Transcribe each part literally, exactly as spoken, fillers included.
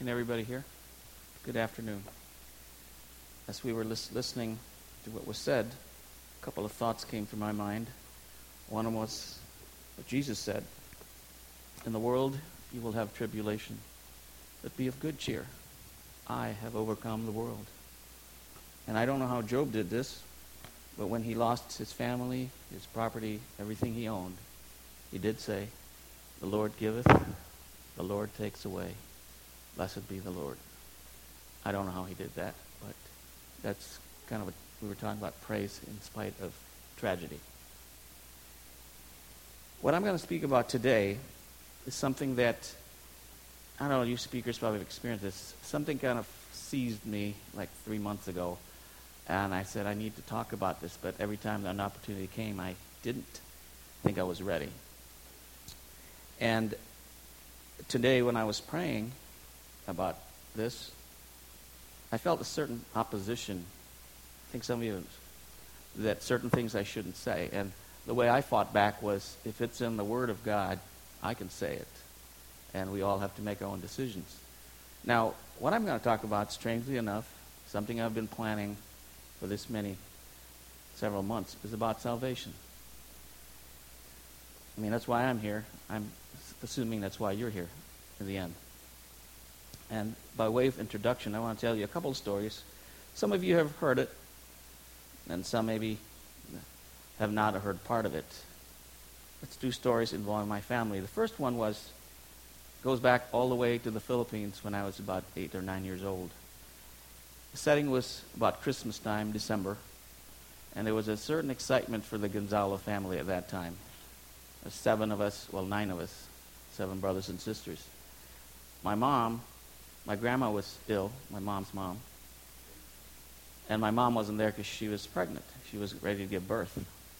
Can everybody hear? Good afternoon. As we were lis- listening to what was said, a couple of thoughts came to my mind. One of them was what Jesus said. In the world you will have tribulation, but be of good cheer. I have overcome the world. And I don't know how Job did this, but when he lost his family, his property, everything he owned, he did say, the Lord giveth, the Lord takes away. Blessed be the Lord. I don't know how he did that, but that's kind of what we were talking about, praise in spite of tragedy. What I'm going to speak about today is something that, I don't know, you speakers probably have experienced this. Something kind of seized me like three months ago, and I said I need to talk about this, but every time an opportunity came, I didn't think I was ready. And today when I was praying about this, I felt a certain opposition. I think some of you, that certain things I shouldn't say. And the way I fought back was, if it's in the Word of God, I can say it. And we all have to make our own decisions. Now, what I'm going to talk about, strangely enough, something I've been planning for this many, several months, is about salvation. I mean, that's why I'm here. I'm assuming that's why you're here in the end. And by way of introduction, I want to tell you a couple of stories. Some of you have heard it, and some maybe have not heard part of it. Let's do stories involving my family. The first one was goes back all the way to the Philippines when I was about eight or nine years old. The setting was about Christmas time, December, and there was a certain excitement for the Gonzalo family at that time. There's seven of us, well, nine of us, seven brothers and sisters. My mom, my grandma was ill, my mom's mom, and my mom wasn't there because she was pregnant. She was ready to give birth.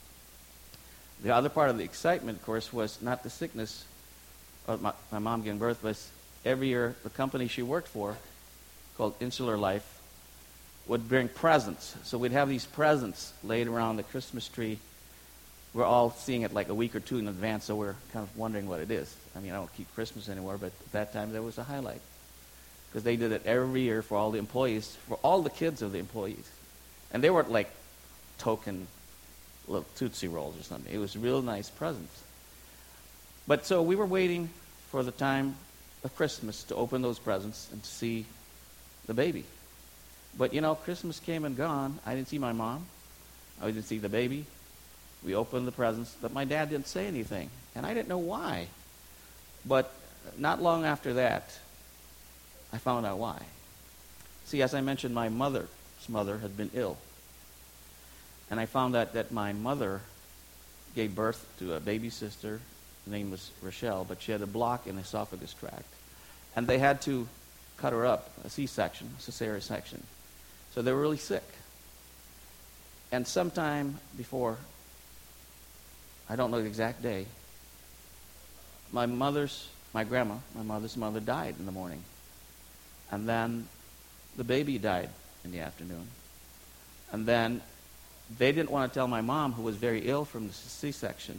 The other part of the excitement, of course, was not the sickness of my, my mom giving birth, but every year the company she worked for, called Insular Life, would bring presents. So we'd have these presents laid around the Christmas tree. We're all seeing it like a week or two in advance, so we're kind of wondering what it is. I mean, I don't keep Christmas anymore, but at that time there was a highlight. Because they did it every year for all the employees, for all the kids of the employees. And they weren't like token little Tootsie Rolls or something. It was real nice presents. But so we were waiting for the time of Christmas to open those presents and to see the baby. But, you know, Christmas came and gone. I didn't see my mom. I didn't see the baby. We opened the presents, but my dad didn't say anything. And I didn't know why. But not long after that, I found out why. See, as I mentioned, my mother's mother had been ill. And I found out that my mother gave birth to a baby sister. Her name was Rochelle, but she had a block in the esophagus tract. And they had to cut her up, a C-section, a cesarean section. So they were really sick. And sometime before, I don't know the exact day, my mother's, my grandma, my mother's mother died in the morning. And then the baby died in the afternoon. And then they didn't want to tell my mom, who was very ill from the C-section.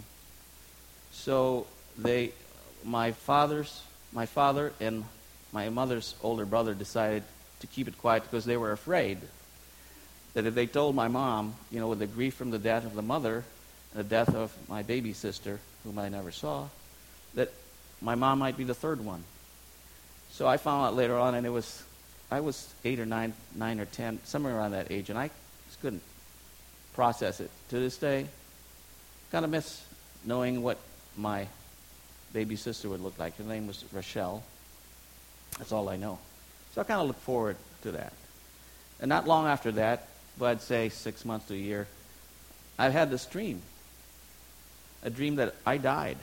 So they, my father's, my father and my mother's older brother decided to keep it quiet because they were afraid that if they told my mom, you know, with the grief from the death of the mother and the death of my baby sister, whom I never saw, that my mom might be the third one. So I found out later on, and it was, I was eight or nine, nine or ten, somewhere around that age, and I just couldn't process it. To this day, kind of miss knowing what my baby sister would look like. Her name was Rochelle. That's all I know. So I kind of look forward to that. And not long after that, but I'd say six months to a year, I had this dream. A dream that I died.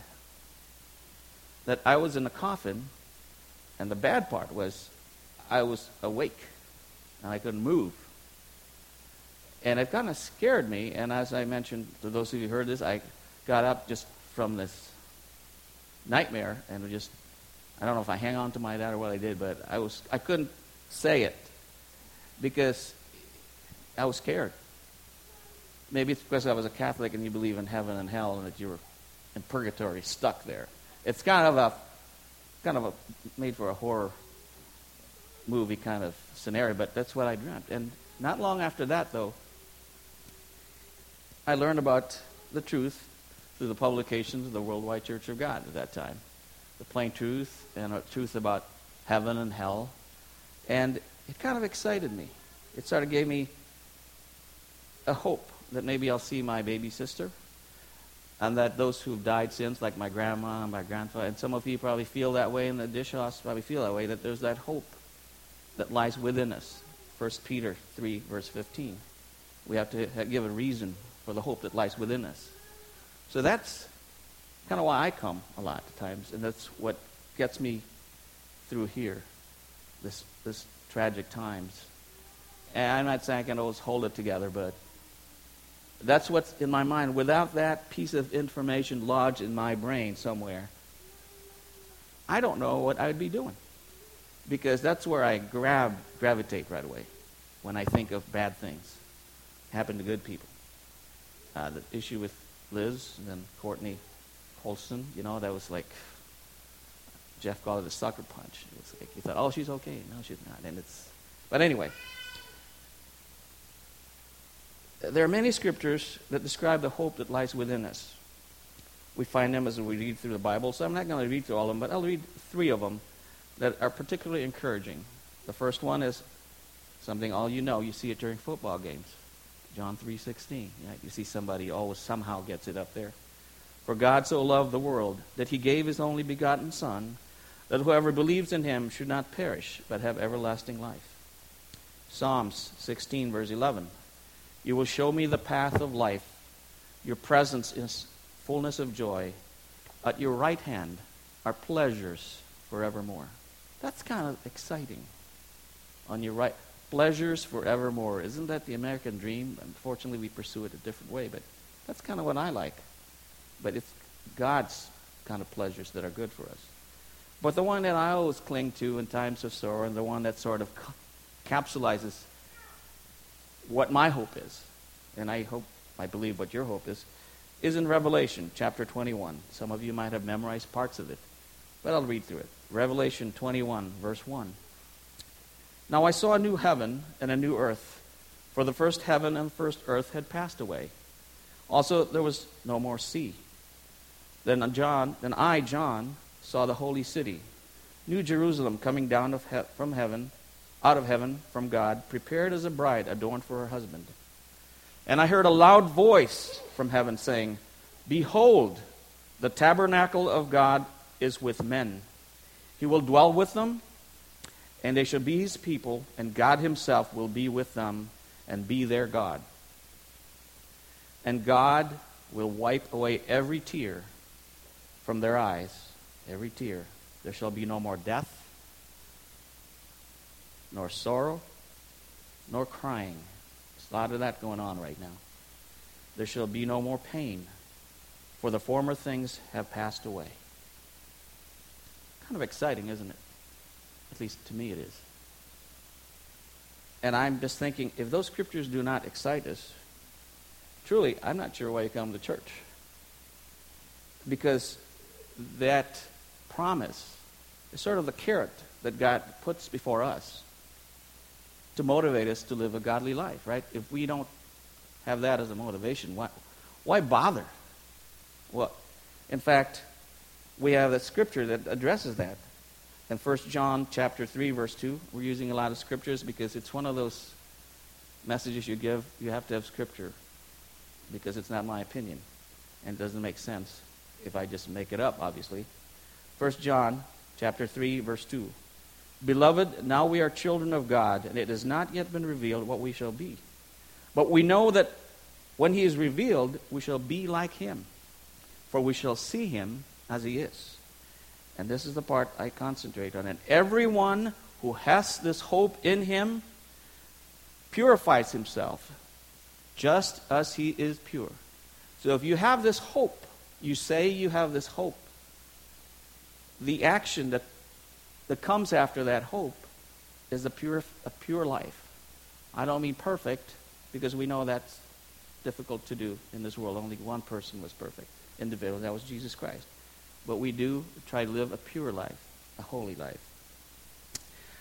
That I was in a coffin, and the bad part was I was awake, and I couldn't move. And it kind of scared me, and as I mentioned, to those of you who heard this, I got up just from this nightmare, and just, I don't know if I hang on to my dad or what I did, but I was, I couldn't say it, because I was scared. Maybe it's because I was a Catholic and you believe in heaven and hell and that you were in purgatory, stuck there. It's kind of a, kind of a, made for a horror movie kind of scenario, but that's what I dreamt. And not long after that, though, I learned about the truth through the publications of the Worldwide Church of God at that time. The plain truth and a truth about heaven and hell. And it kind of excited me. It sort of gave me a hope that maybe I'll see my baby sister, and that those who've died since, like my grandma and my grandfather, and some of you probably feel that way in the dish house, probably feel that way, that there's that hope that lies within us. First Peter three, verse fifteen. We have to give a reason for the hope that lies within us. So that's kind of why I come a lot of times, and that's what gets me through here, this this tragic times. And I'm not saying I can always hold it together, but that's what's in my mind. Without that piece of information lodged in my brain somewhere, I don't know what I'd be doing. Because that's where I grab, gravitate right away when I think of bad things happen to good people. Uh, the issue with Liz and then Courtney Colson, you know, that was like, Jeff called it a sucker punch. It was like, he thought, oh, she's okay. No, she's not. And it's, but anyway, there are many scriptures that describe the hope that lies within us. We find them as we read through the Bible, so I'm not going to read through all of them, but I'll read three of them that are particularly encouraging. The first one is something all you know. You see it during football games. John three sixteen. Yeah, you see somebody always somehow gets it up there. For God so loved the world that he gave his only begotten Son, that whoever believes in him should not perish, but have everlasting life. Psalms sixteen, verse eleven. You will show me the path of life. Your presence is fullness of joy. At your right hand are pleasures forevermore. That's kind of exciting. On your right, pleasures forevermore. Isn't that the American dream? Unfortunately, we pursue it a different way, but that's kind of what I like. But it's God's kind of pleasures that are good for us. But the one that I always cling to in times of sorrow, and the one that sort of capsulizes what my hope is, and I hope, I believe what your hope is, is in Revelation chapter twenty-one. Some of you might have memorized parts of it, but I'll read through it. Revelation twenty-one, verse one. Now I saw a new heaven and a new earth, for the first heaven and first earth had passed away. Also there was no more sea. Then John, then I, John, saw the holy city, New Jerusalem, coming down of he- from heaven, out of heaven from God, prepared as a bride adorned for her husband. And I heard a loud voice from heaven saying, Behold, the tabernacle of God is with men. He will dwell with them, and they shall be his people, and God himself will be with them and be their God. And God will wipe away every tear from their eyes, every tear. There shall be no more death, nor sorrow, nor crying. There's a lot of that going on right now. There shall be no more pain, for the former things have passed away. Kind of exciting, isn't it? At least to me it is. And I'm just thinking, if those scriptures do not excite us, truly, I'm not sure why you come to church. Because that promise is sort of the carrot that God puts before us to motivate us to live a godly life, right? If we don't have that as a motivation, why, why bother? Well, in fact, we have a scripture that addresses that. In First John chapter three, verse two, we're using a lot of scriptures because it's one of those messages you give, you have to have scripture, because it's not my opinion, and it doesn't make sense if I just make it up, obviously. First John chapter three, verse two. Beloved, now we are children of God, and it has not yet been revealed what we shall be. But we know that when he is revealed, we shall be like him, for we shall see him as he is. And this is the part I concentrate on. And everyone who has this hope in him purifies himself, just as he is pure. So if you have this hope, you say you have this hope, the action that, that comes after that hope is a pure, a pure life. I don't mean perfect, because we know that's difficult to do in this world. Only one person was perfect, individual, that was Jesus Christ. But we do try to live a pure life, a holy life.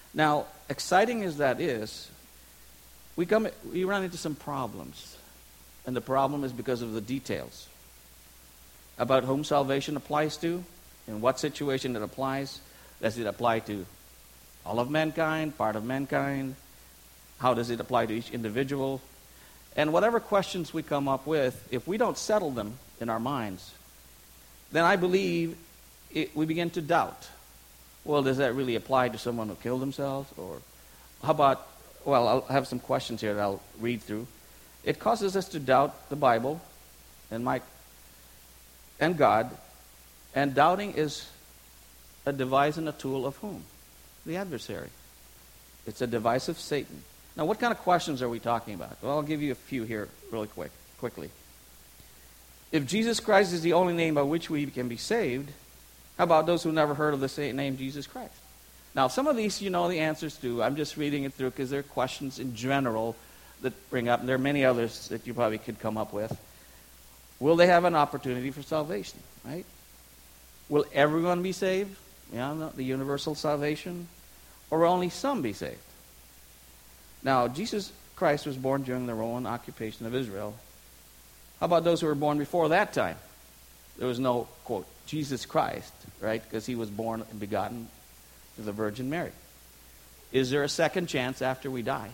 Now, exciting as that is, we come we run into some problems. And the problem is because of the details about whom salvation applies to, in what situation it applies. Does it apply to all of mankind, part of mankind? How does it apply to each individual? And whatever questions we come up with, if we don't settle them in our minds, then I believe it, we begin to doubt. Well, does that really apply to someone who killed themselves? Or how about, well, I'll have some questions here that I'll read through. It causes us to doubt the Bible and my and God. And doubting is a device and a tool of whom? The adversary. It's a device of Satan. Now, what kind of questions are we talking about? Well, I'll give you a few here really quick, quickly. If Jesus Christ is the only name by which we can be saved, how about those who never heard of the name Jesus Christ? Now, some of these you know the answers to. I'm just reading it through because they're questions in general that bring up, and there are many others that you probably could come up with. Will they have an opportunity for salvation, right? Will everyone be saved? Yeah, the universal salvation? Or will only some be saved? Now, Jesus Christ was born during the Roman occupation of Israel. How about those who were born before that time? There was no, quote, Jesus Christ, right? Because he was born and begotten to the Virgin Mary. Is there a second chance after we die?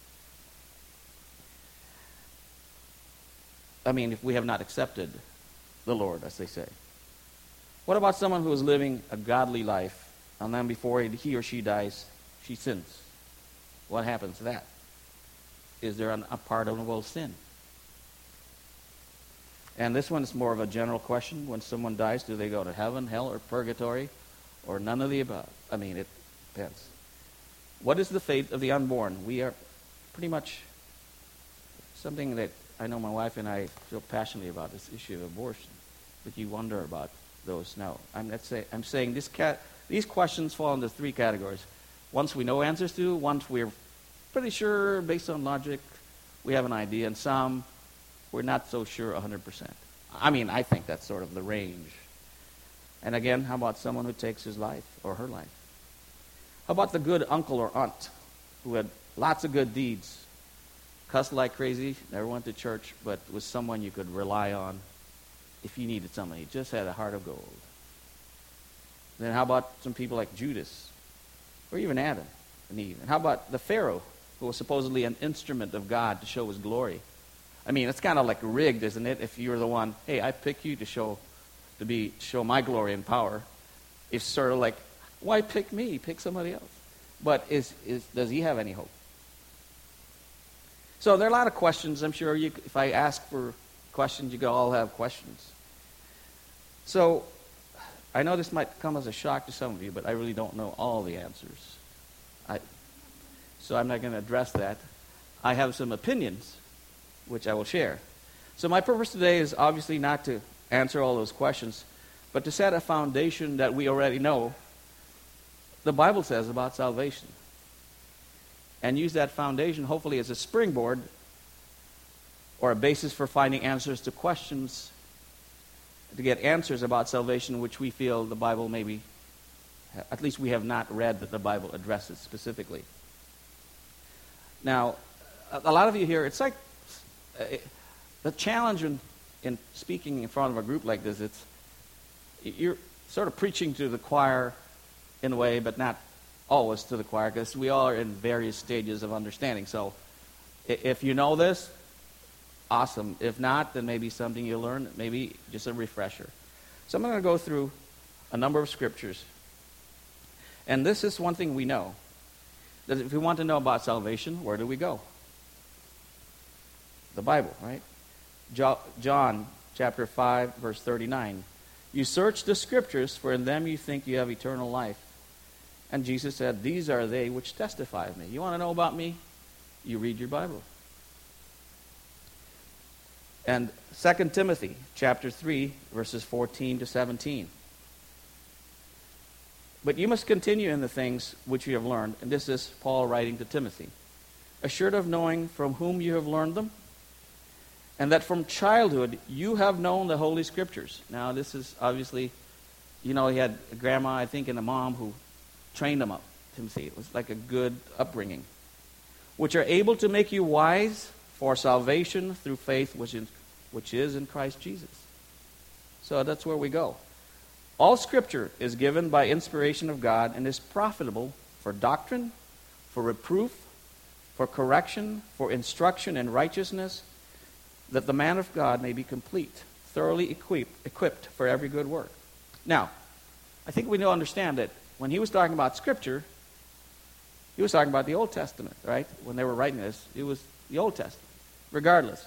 I mean, if we have not accepted the Lord, as they say. What about someone who is living a godly life, and then before he or she dies, she sins? What happens to that? Is there an unpardonable sin? And this one is more of a general question. When someone dies, do they go to heaven, hell, or purgatory, or none of the above? I mean, it depends. What is the fate of the unborn? We are pretty much something that I know my wife and I feel passionately about, this issue of abortion. But you wonder about those now. I'm not say, I'm saying this cat, these questions fall into three categories. Once we know answers to, once we're pretty sure based on logic, we have an idea, and some we're not so sure one hundred percent. I mean, I think that's sort of the range. And again, how about someone who takes his life or her life? How about the good uncle or aunt who had lots of good deeds, cussed like crazy, never went to church, but was someone you could rely on if you needed somebody. He just had a heart of gold. Then how about some people like Judas, or even Adam and Eve? And how about the Pharaoh, who was supposedly an instrument of God to show his glory? I mean, it's kind of like rigged, isn't it? If you're the one, hey, I pick you to show to be show my glory and power. It's sort of like, why pick me? Pick somebody else. But is is does he have any hope? So there are a lot of questions. I'm sure you, if I ask for questions, you could all have questions. So I know this might come as a shock to some of you, but I really don't know all the answers. I, so I'm not going to address that. I have some opinions, which I will share. So my purpose today is obviously not to answer all those questions, but to set a foundation that we already know the Bible says about salvation. And use that foundation, hopefully, as a springboard or a basis for finding answers to questions, to get answers about salvation which we feel the Bible maybe, at least we have not read that the Bible addresses specifically. Now, a lot of you here, it's like uh, the challenge in, in speaking in front of a group like this, it's you're sort of preaching to the choir in a way, but not always to the choir, because we all are in various stages of understanding. So if you know this, awesome. If not, then maybe something you'll learn, maybe just a refresher. So I'm going to go through a number of scriptures. And this is one thing we know, that if we want to know about salvation, where do we go? The Bible, right? Jo- John chapter five, verse thirty-nine. You search the scriptures, for in them you think you have eternal life. And Jesus said, these are they which testify of me. You want to know about me? You read your Bible. And Second Timothy chapter three, verses fourteen to seventeen. But you must continue in the things which you have learned. And this is Paul writing to Timothy. Assured of knowing from whom you have learned them, and that from childhood you have known the Holy Scriptures. Now this is obviously, you know, he had a grandma, I think, and a mom who trained him up Timothy. It was like a good upbringing. Which are able to make you wise for salvation through faith which is, which is in Christ Jesus. So that's where we go. All Scripture is given by inspiration of God and is profitable for doctrine, for reproof, for correction, for instruction in righteousness, that the man of God may be complete, thoroughly equipped, equipped for every good work. Now, I think we know understand that when he was talking about Scripture, he was talking about the Old Testament, right? When they were writing this, it was the Old Testament. Regardless,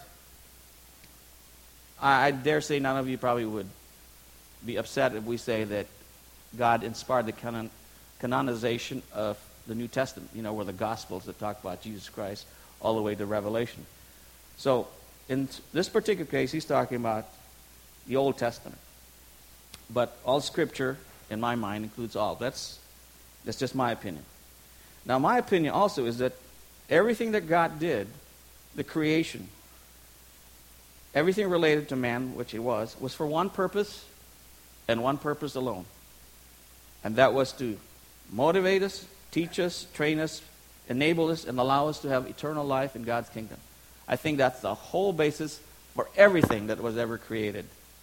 I, I dare say none of you probably would be upset if we say that God inspired the canon, canonization of the New Testament, you know, where the Gospels that talk about Jesus Christ all the way to Revelation. So, in this particular case, he's talking about the Old Testament. But all Scripture, in my mind, includes all. That's, that's just my opinion. Now, my opinion also is that everything that God did, the creation, everything related to man, which it was, was for one purpose and one purpose alone. And that was to motivate us, teach us, train us, enable us, and allow us to have eternal life in God's kingdom. I think that's the whole basis for everything that was ever created.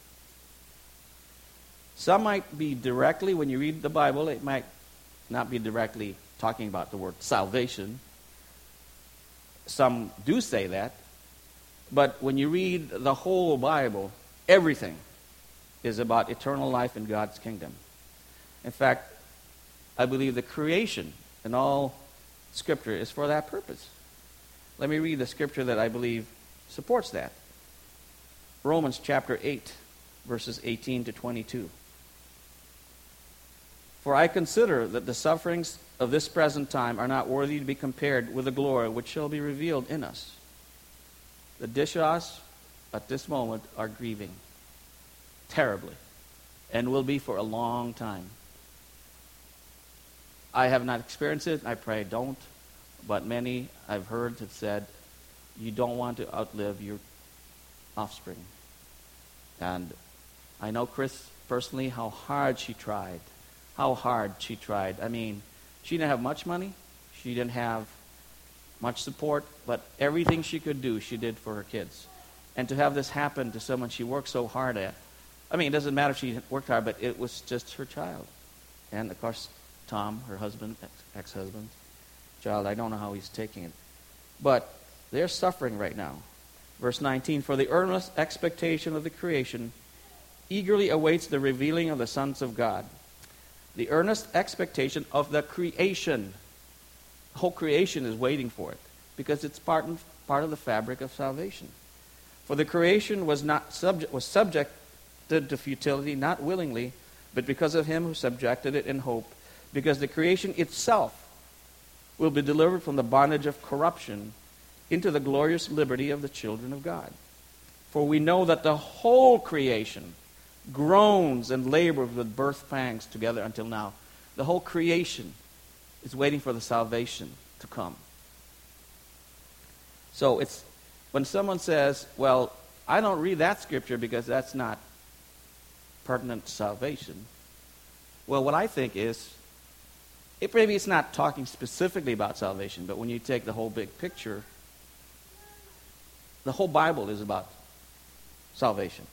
Some might be directly, when you read the Bible, it might not be directly talking about the word salvation. Some do say that. But when you read the whole Bible, everything is about eternal life in God's kingdom. In fact, I believe the creation in all Scripture is for that purpose. Let me read the Scripture that I believe supports that. Romans chapter eight, verses eighteen to twenty-two. For I consider that the sufferings of this present time are not worthy to be compared with the glory which shall be revealed in us. The Dishas at this moment are grieving terribly and will be for a long time. I have not experienced it, I pray I don't, but many I've heard have said, you don't want to outlive your offspring. And I know Chris personally, how hard she tried. How hard she tried. I mean, she didn't have much money. She didn't have much support. But everything she could do, she did for her kids. And to have this happen to someone she worked so hard at, I mean, it doesn't matter if she worked hard, but it was just her child. And, of course, Tom, her husband, ex-husband, child, I don't know how he's taking it. But they're suffering right now. Verse nineteen, for the earnest expectation of the creation eagerly awaits the revealing of the sons of God. The earnest expectation of the creation. The whole creation is waiting for it because it's part and, part of the fabric of salvation. For the creation was not subject was subjected to futility, not willingly, but because of him who subjected it in hope, because the creation itself will be delivered from the bondage of corruption into the glorious liberty of the children of God. For we know that the whole creation groans and labors with birth pangs together until now. The whole creation is waiting for the salvation to come. So it's when someone says, well, I don't read that scripture because that's not pertinent to salvation. Well, what I think is, it, maybe it's not talking specifically about salvation, but when you take the whole big picture, the whole Bible is about salvation.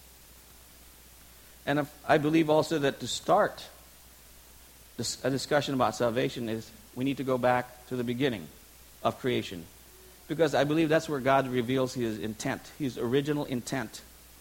And if, I believe also that to start this, a discussion about salvation is we need to go back to the beginning of creation. Because I believe that's where God reveals his intent, his original intent.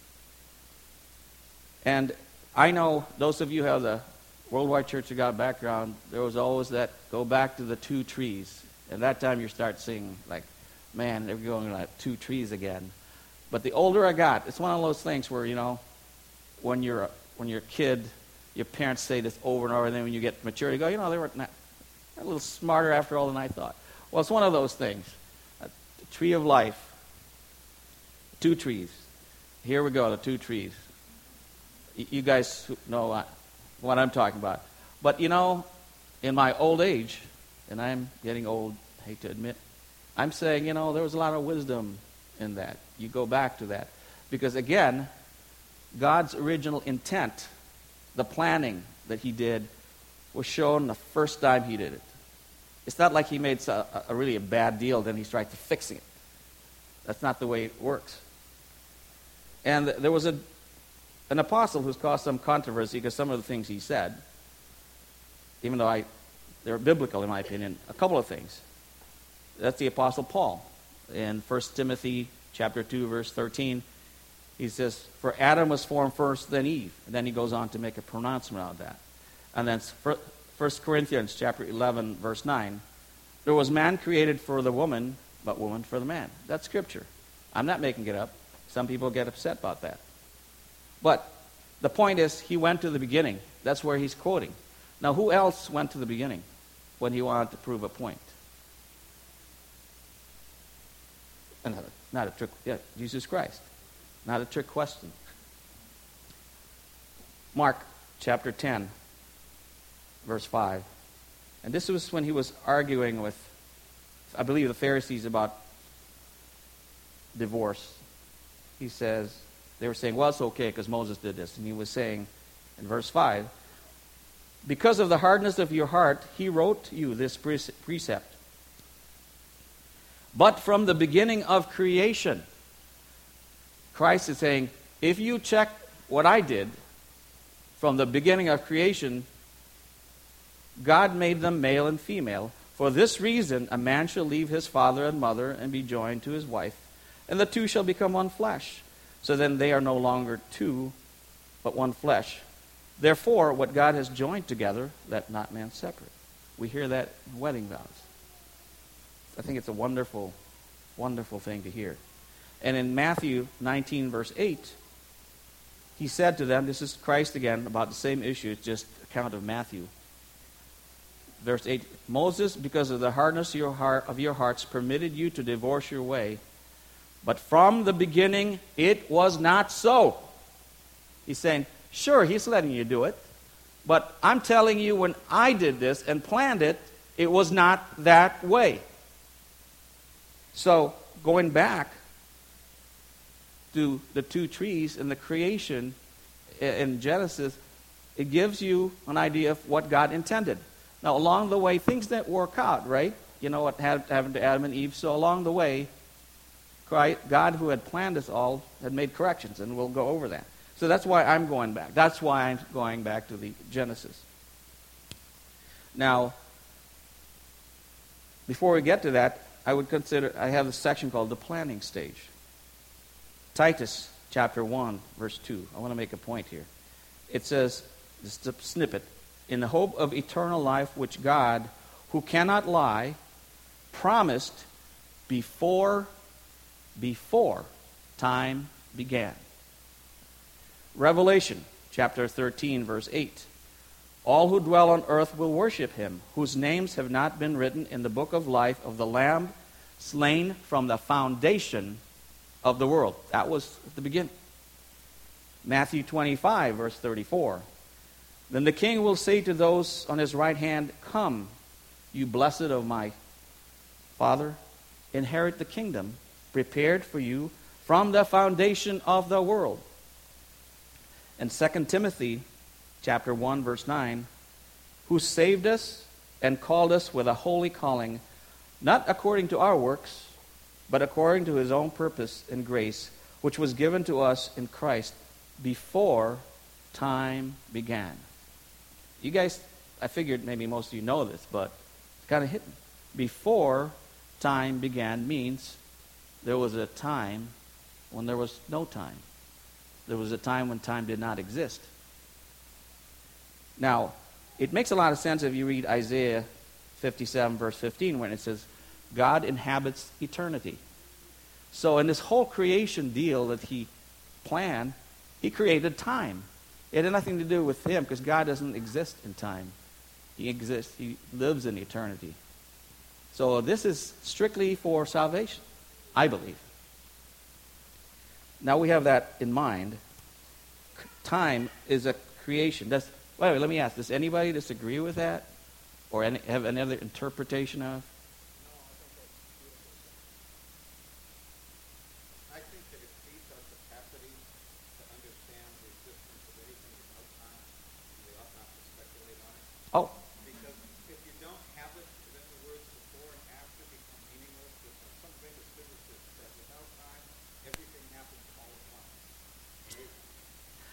And I know those of you who have the Worldwide Church of God background, there was always that go back to the two trees. And that time you start seeing like, man, they're going like two trees again. But the older I got, it's one of those things where, you know, when you're a, when you're a kid, your parents say this over and over, and then when you get mature, you go, you know, they were not, a little smarter after all than I thought. Well, it's one of those things. A tree of life, two trees. Here we go, the two trees. Y- you guys know what I'm talking about. But, you know, in my old age, and I'm getting old, I hate to admit, I'm saying, you know, there was a lot of wisdom in that. You go back to that. Because, again, God's original intent, the planning that he did, was shown the first time he did it. It's not like he made a, a really a bad deal, then he's trying to fix it. That's not the way it works. And there was a an apostle who's caused some controversy because some of the things he said, even though I they're biblical in my opinion, a couple of things. That's the Apostle Paul. In First Timothy chapter two, verse thirteen, he says, "For Adam was formed first, then Eve." And then he goes on to make a pronouncement on that. And then First Corinthians chapter eleven, verse nine, "There was man created for the woman, but woman for the man." That's Scripture. I'm not making it up. Some people get upset about that. But the point is, he went to the beginning. That's where he's quoting. Now, who else went to the beginning when he wanted to prove a point? Another, not a trick. Yeah, Jesus Christ. Not a trick question. Mark chapter ten, verse five. And this was when he was arguing with, I believe, the Pharisees about divorce. He says, they were saying, well, it's okay because Moses did this. And he was saying in verse five, "Because of the hardness of your heart, he wrote you this precept. But from the beginning of creation," Christ is saying, if you check what I did, from the beginning of creation, God made them male and female. "For this reason, a man shall leave his father and mother and be joined to his wife, and the two shall become one flesh. So then they are no longer two, but one flesh. Therefore, what God has joined together, let not man separate." We hear that in wedding vows. I think it's a wonderful, wonderful thing to hear. And in Matthew nineteen, verse eight, he said to them, this is Christ again, about the same issue, it's just account of Matthew. Verse eight, "Moses, because of the hardness of your, heart, of your hearts, permitted you to divorce your way. But from the beginning, it was not so." He's saying, sure, he's letting you do it. But I'm telling you, when I did this and planned it, it was not that way. So, going back to the two trees and the creation in Genesis, it gives you an idea of what God intended. Now, along the way, things didn't work out, right? You know what happened to Adam and Eve. So along the way, God, who had planned this all, had made corrections, and we'll go over that. So that's why I'm going back. That's why I'm going back to the Genesis. Now, before we get to that, I would consider, I have a section called the planning stage. Titus chapter one, verse two. I want to make a point here. It says, just a snippet, "In the hope of eternal life, which God, who cannot lie, promised before, before time began." Revelation chapter thirteen, verse eight. "All who dwell on earth will worship him, whose names have not been written in the book of life of the Lamb slain from the foundation of the world." That was at the beginning. Matthew twenty-five, verse thirty-four. "Then the king will say to those on his right hand, 'Come, you blessed of my Father, inherit the kingdom prepared for you from the foundation of the world.'" And Second Timothy chapter one, verse nine, "Who saved us and called us with a holy calling, not according to our works, but according to his own purpose and grace, which was given to us in Christ before time began." You guys, I figured maybe most of you know this, but it's kind of hidden. Before time began means there was a time when there was no time. There was a time when time did not exist. Now, it makes a lot of sense if you read Isaiah fifty-seven, verse fifteen, when it says, God inhabits eternity. So in this whole creation deal that he planned, he created time. It had nothing to do with him, because God doesn't exist in time. He exists, he lives in eternity. So this is strictly for salvation, I believe. Now we have that in mind. Time is a creation. Does, wait, wait, let me ask, does anybody disagree with that? Or any, have another interpretation of? I think that it exceeds our capacity to understand the existence of anything without time. We ought not to speculate on it. Oh. Because if you don't have it, then the word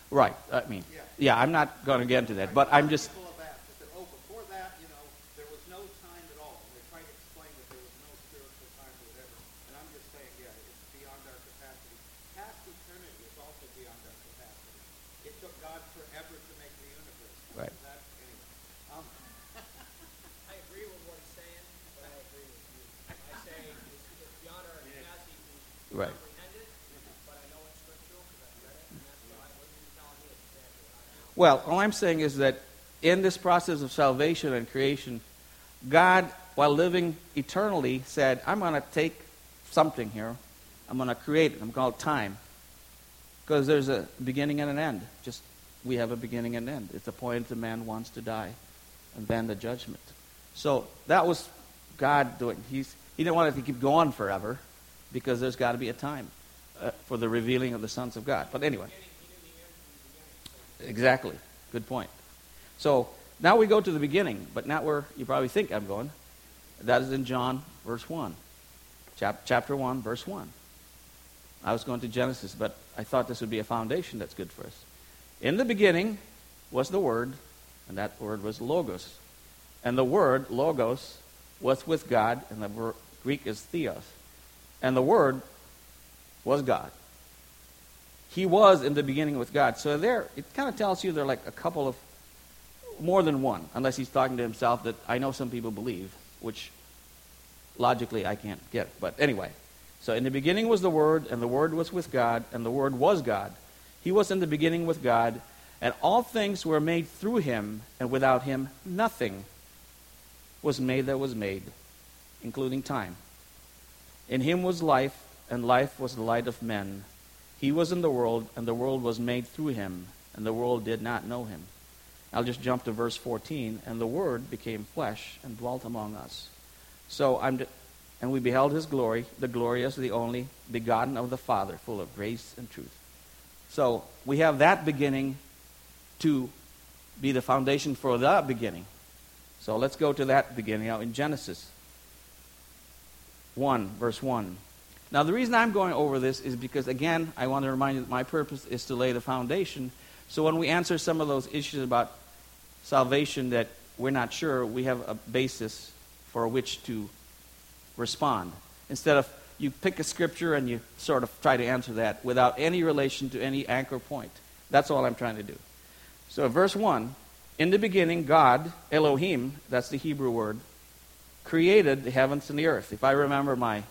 Right. I mean, Yeah. yeah, I'm not going to get into that, but I'm just, Full of that. They said, oh, before that, you know, there was no time at all. And they tried to explain that there was no spiritual time or whatever. And I'm just saying, yeah, it's beyond our capacity. Past eternity is also beyond our capacity. It took God forever to make the universe. Right. That, anyway. Um, I agree with what he's saying, but I agree with you. I say it's, it's beyond our capacity to Right. comprehend it, but I know it's scriptural because I've read it, and that's why what you're telling me is exactly what I know. well, all I'm saying is that in this process of salvation and creation, God, while living eternally, said, I'm going to take something here. I'm going to create it. I'm going to call it time. Because there's a beginning and an end. Just, we have a beginning and end. It's a point that man wants to die. And then the judgment. So that was God doing. He's, he didn't want it to keep going forever. Because there's got to be a time uh, for the revealing of the sons of God. But anyway. Exactly. Good point. So now we go to the beginning, but not where you probably think I'm going. That is in John, verse one. Chap- chapter one, verse one. I was going to Genesis, but I thought this would be a foundation that's good for us. In the beginning was the Word, and that word was Logos. And the word, Logos, was with God, and the word, Greek is Theos. And the Word was God. He was in the beginning with God. So there, it kind of tells you there are like a couple of, more than one, unless he's talking to himself, that I know some people believe, which logically I can't get. But anyway, so in the beginning was the Word, and the Word was with God, and the Word was God. He was in the beginning with God, and all things were made through him, and without him nothing was made that was made, including time. In him was life, and life was the light of men. He was in the world, and the world was made through him, and the world did not know him. I'll just jump to verse fourteen. And the Word became flesh and dwelt among us. So I'm, de- and we beheld his glory, the glory as the only begotten of the Father, full of grace and truth. So we have that beginning to be the foundation for the beginning. So let's go to that beginning now in Genesis one, verse one. Now the reason I'm going over this is because, again, I want to remind you that my purpose is to lay the foundation. So when we answer some of those issues about salvation that we're not sure, we have a basis for which to respond. Instead of you pick a scripture and you sort of try to answer that without any relation to any anchor point. That's all I'm trying to do. So verse one, in the beginning, God, Elohim, that's the Hebrew word, created the heavens and the earth. If I remember my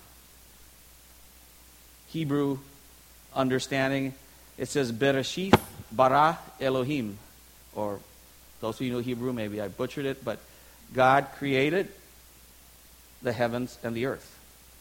Hebrew understanding, it says Bereshith bara Elohim. Or those of you who know Hebrew, maybe I butchered it, but God created the heavens and the earth.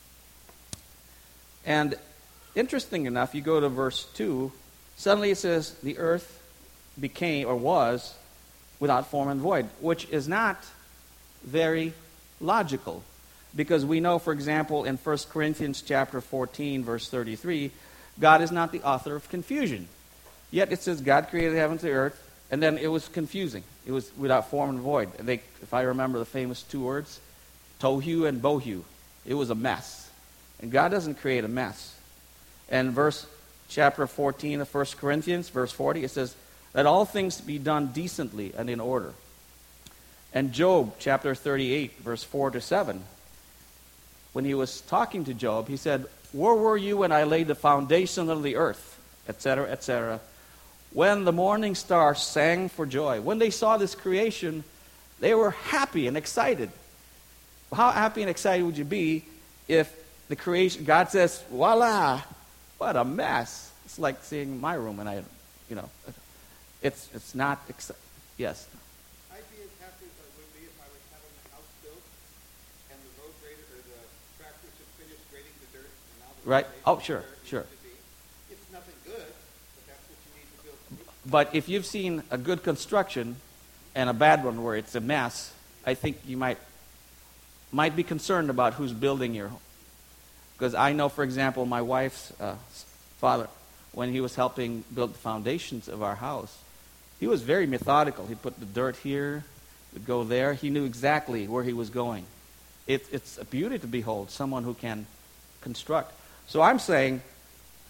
And interesting enough, you go to verse two, suddenly it says the earth became or was without form and void, which is not very logical. Because we know, for example, in First Corinthians chapter fourteen, verse thirty-three, God is not the author of confusion. Yet it says God created the heavens and the earth, and then it was confusing. It was without form and void. And they, if I remember the famous two words, tohu and bohu. It was a mess. And God doesn't create a mess. And verse chapter fourteen of First Corinthians, verse forty, it says, let all things be done decently and in order. And Job chapter thirty-eight, verse four to seven, when he was talking to Job, he said, where were you when I laid the foundation of the earth, et cetera, et cetera, when the morning stars sang for joy? When they saw this creation, they were happy and excited. How happy and excited would you be if the creation, God says, voila, what a mess. It's like seeing my room, and I, you know, it's it's not, exci- yes. I'd be as happy as I would be if I was having a house built and the road grader or the tractors had finished grading the dirt and now the Right. foundation Oh, is sure, where it sure. needs to be. It's nothing good, but that's what you need to build. But if you've seen a good construction and a bad one where it's a mess, I think you might might be concerned about who's building your home. Because I know, for example, my wife's uh, father, when he was helping build the foundations of our house, he was very methodical. He put the dirt here, would go there. He knew exactly where he was going. It, it's a beauty to behold, someone who can construct. So I'm saying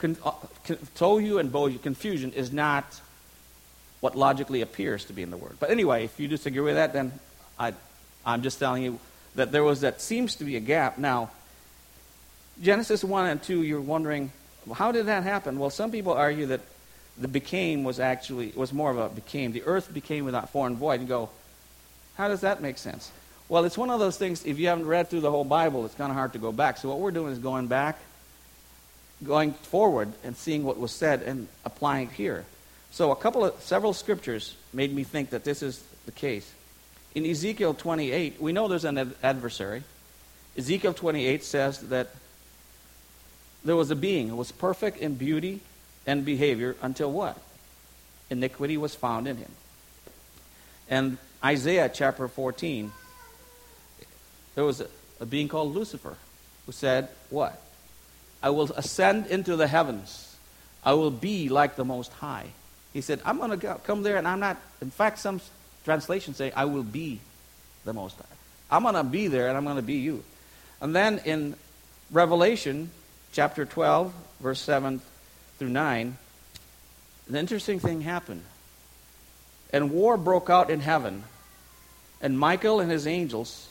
con, uh, con, tohu and bohu, confusion, is not what logically appears to be in the word. But anyway, if you disagree with that, then I, I'm just telling you that there was that seems to be a gap. Now, Genesis one and two, you're wondering, well, how did that happen? Well, some people argue that the became was actually, was more of a became. The earth became without form and void. And go, how does that make sense? Well, it's one of those things, if you haven't read through the whole Bible, it's kind of hard to go back. So what we're doing is going back, going forward, and seeing what was said and applying it here. So a couple of, several scriptures made me think that this is the case. In Ezekiel twenty-eight, we know there's an ad- adversary. Ezekiel twenty-eight says that there was a being who was perfect in beauty and behavior until what? Iniquity was found in him. And Isaiah chapter fourteen, there was a, a being called Lucifer who said, what? I will ascend into the heavens. I will be like the Most High. He said, I'm going to come there and I'm not, in fact, some translations say, I will be the Most High. I'm going to be there and I'm going to be you. And then in Revelation chapter twelve, verse seven through nine, an interesting thing happened. And war broke out in heaven. And Michael and his angels,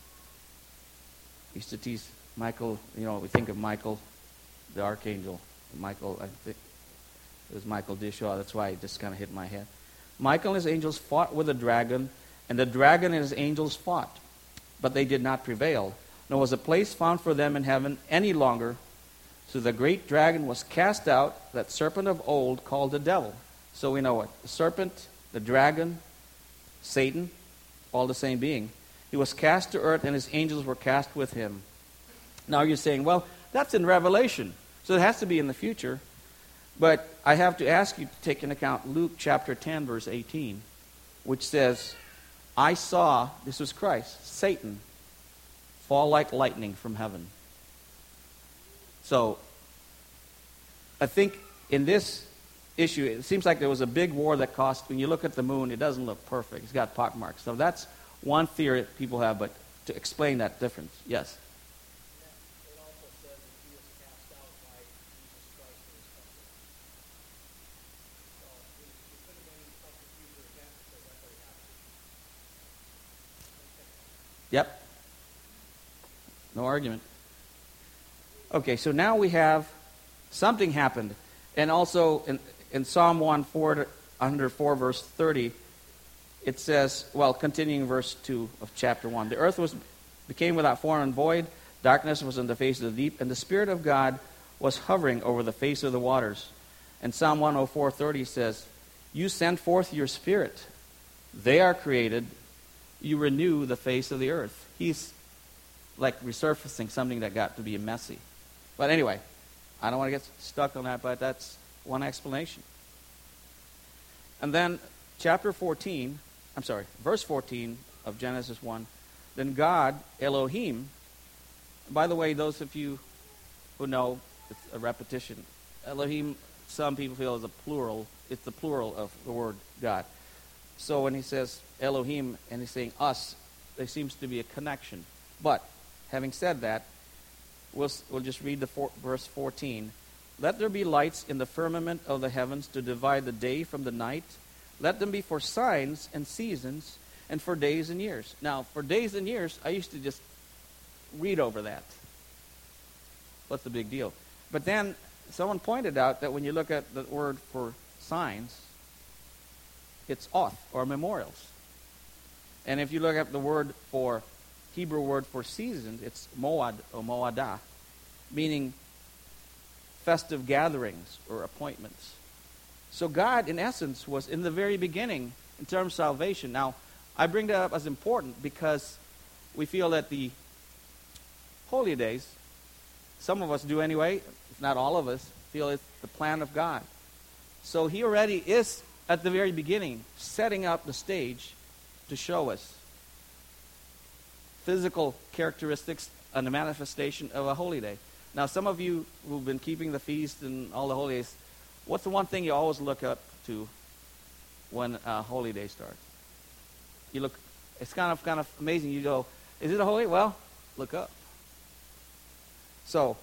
used to tease Michael, you know, we think of Michael, the archangel. Michael, I think it was Michael Dishaw, that's why it just kind of hit my head. Michael and his angels fought with the dragon, and the dragon and his angels fought. But they did not prevail. Nor was a place found for them in heaven any longer. So the great dragon was cast out, that serpent of old called the devil. So we know what? The serpent, the dragon, Satan, all the same being. He was cast to earth and his angels were cast with him. Now you're saying, well, that's in Revelation. So it has to be in the future. But I have to ask you to take into account Luke chapter ten, verse eighteen, which says, I saw, this was Christ, Satan, fall like lightning from heaven. So, I think in this issue, it seems like there was a big war that cost, when you look at the moon, it doesn't look perfect. It's got pockmarks. So that's one theory that people have, but to explain that difference, yes? It also says that he was cast out by Jesus Christ and his company. So it, it could have been up to future again because that's what happened. Yep. No argument. Okay, so now we have something happened. And also in, in Psalm one oh four, verse thirty, it says, well, continuing verse two of chapter one, the earth was became without form and void, darkness was on the face of the deep, and the Spirit of God was hovering over the face of the waters. And Psalm one oh four thirty says, you send forth your Spirit. They are created. You renew the face of the earth. He's like resurfacing something that got to be messy. But anyway, I don't want to get stuck on that, but that's one explanation. And then chapter fourteen, I'm sorry, verse fourteen of Genesis one, then God, Elohim, by the way, those of you who know, it's a repetition. Elohim, some people feel is a plural. It's the plural of the word God. So when he says Elohim and he's saying us, there seems to be a connection. But having said that, we'll, we'll just read the four, verse fourteen. Let there be lights in the firmament of the heavens to divide the day from the night. Let them be for signs and seasons and for days and years. Now, for days and years, I used to just read over that. What's the big deal? But then someone pointed out that when you look at the word for signs, it's oth, or memorials. And if you look at the word for, Hebrew word for season, it's moad or moadah, meaning festive gatherings or appointments. So God, in essence, was in the very beginning in terms of salvation. Now, I bring that up as important because we feel that the holy days, some of us do anyway, if not all of us, feel it's the plan of God. So he already is, at the very beginning, setting up the stage to show us physical characteristics and the manifestation of a holy day. Now, some of you who've been keeping the feast and all the holy days, what's the one thing you always look up to when a holy day starts? You look, it's kind of kind of amazing. You go, is it a holy? Well, look up. So,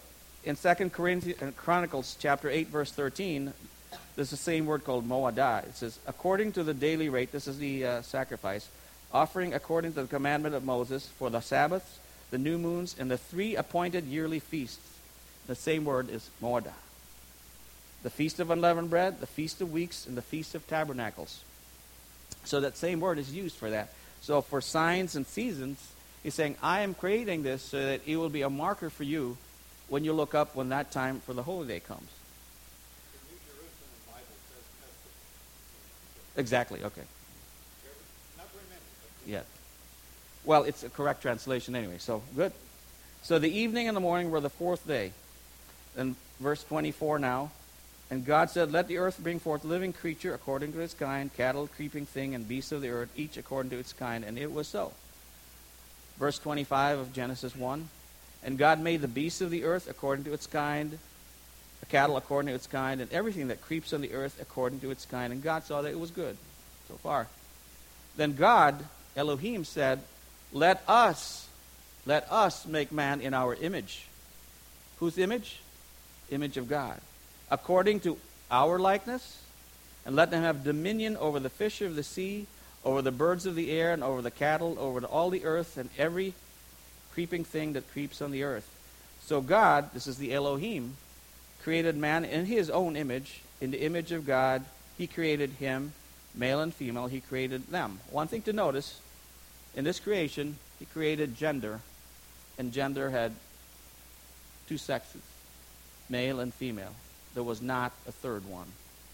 in Second Chronicles chapter eight, verse thirteen, there's the same word called moadah. It says, according to the daily rate, this is the uh, sacrifice, offering according to the commandment of Moses for the Sabbaths, the new moons, and the three appointed yearly feasts. The same word is moadah. The Feast of Unleavened Bread, the Feast of Weeks, and the Feast of Tabernacles. So that same word is used for that. So for signs and seasons, he's saying, I am creating this so that it will be a marker for you when you look up when that time for the holy day comes. The New Jerusalem Bible says festival. Exactly, okay. Not very many, but Yeah. Well, it's a correct translation anyway, so good. So the evening and the morning were the fourth day. And verse twenty-four now. And God said, let the earth bring forth living creature according to its kind, cattle, creeping thing, and beasts of the earth, each according to its kind. And it was so. Verse twenty-five of Genesis one. And God made the beasts of the earth according to its kind, the cattle according to its kind, and everything that creeps on the earth according to its kind. And God saw that it was good so far. Then God, Elohim, said, let us, let us make man in our image. Whose image? Image of God. According to our likeness, and let them have dominion over the fish of the sea, over the birds of the air, and over the cattle, over all the earth, and every creeping thing that creeps on the earth. So God, this is the Elohim, created man in his own image. In the image of God, he created him, male and female, he created them. One thing to notice, in this creation, he created gender, and gender had two sexes, male and female. There was not a third one.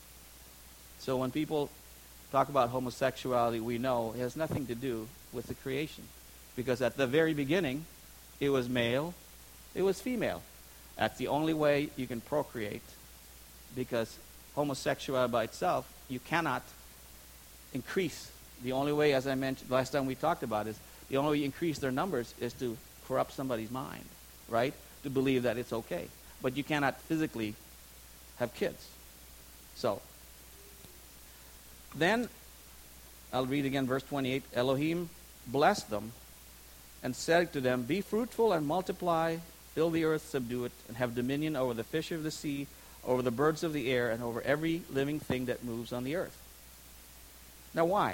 So when people talk about homosexuality, we know it has nothing to do with the creation. Because at the very beginning, it was male, it was female. That's the only way you can procreate. Because homosexuality by itself, you cannot increase. The only way, as I mentioned last time we talked about, is the only way you increase their numbers is to corrupt somebody's mind, right? To believe that it's okay. But you cannot physically have kids. So, then, I'll read again verse twenty-eight. Elohim blessed them and said to them, be fruitful and multiply, fill the earth, subdue it, and have dominion over the fish of the sea, over the birds of the air, and over every living thing that moves on the earth. Now why?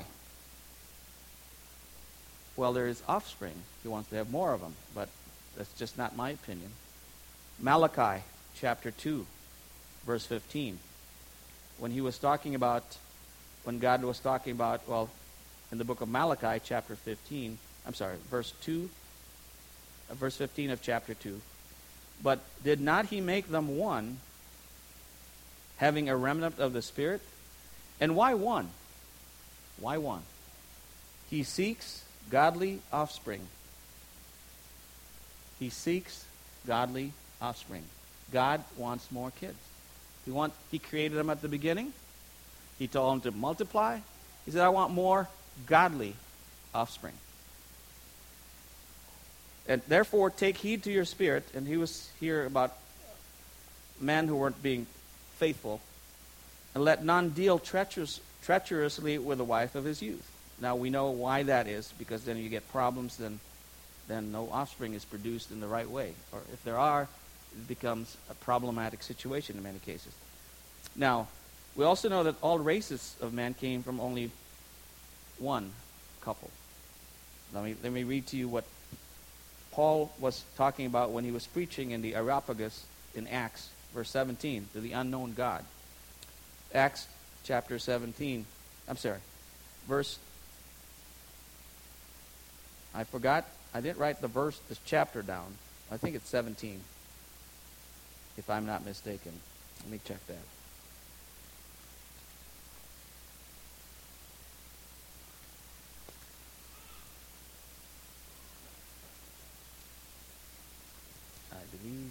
Well, there is offspring. He wants to have more of them, but that's just not my opinion. Malachi chapter two, verse fifteen. When he was talking about, when God was talking about, well, in the book of Malachi chapter fifteen, I'm sorry, verse two, uh, verse fifteen of chapter two. But did not he make them one, having a remnant of the Spirit? And why one? Why one? He seeks godly offspring. He seeks godly offspring. God wants more kids. He want, He created them at the beginning. He told them to multiply. He said, I want more godly offspring. And therefore, take heed to your spirit. And he was here about men who weren't being faithful. And let none deal treacherous, treacherously with the wife of his youth. Now, we know why that is, because then you get problems, then, then no offspring is produced in the right way. Or if there are, it becomes a problematic situation in many cases. Now, we also know that all races of man came from only one couple. Let me, let me read to you what Paul was talking about when he was preaching in the Areopagus in Acts, verse seventeen, to the unknown God. Acts chapter seventeen, I'm sorry, verse, I forgot, I didn't write the verse, this chapter down. I think it's seventeen, if I'm not mistaken. Let me check that. I believe.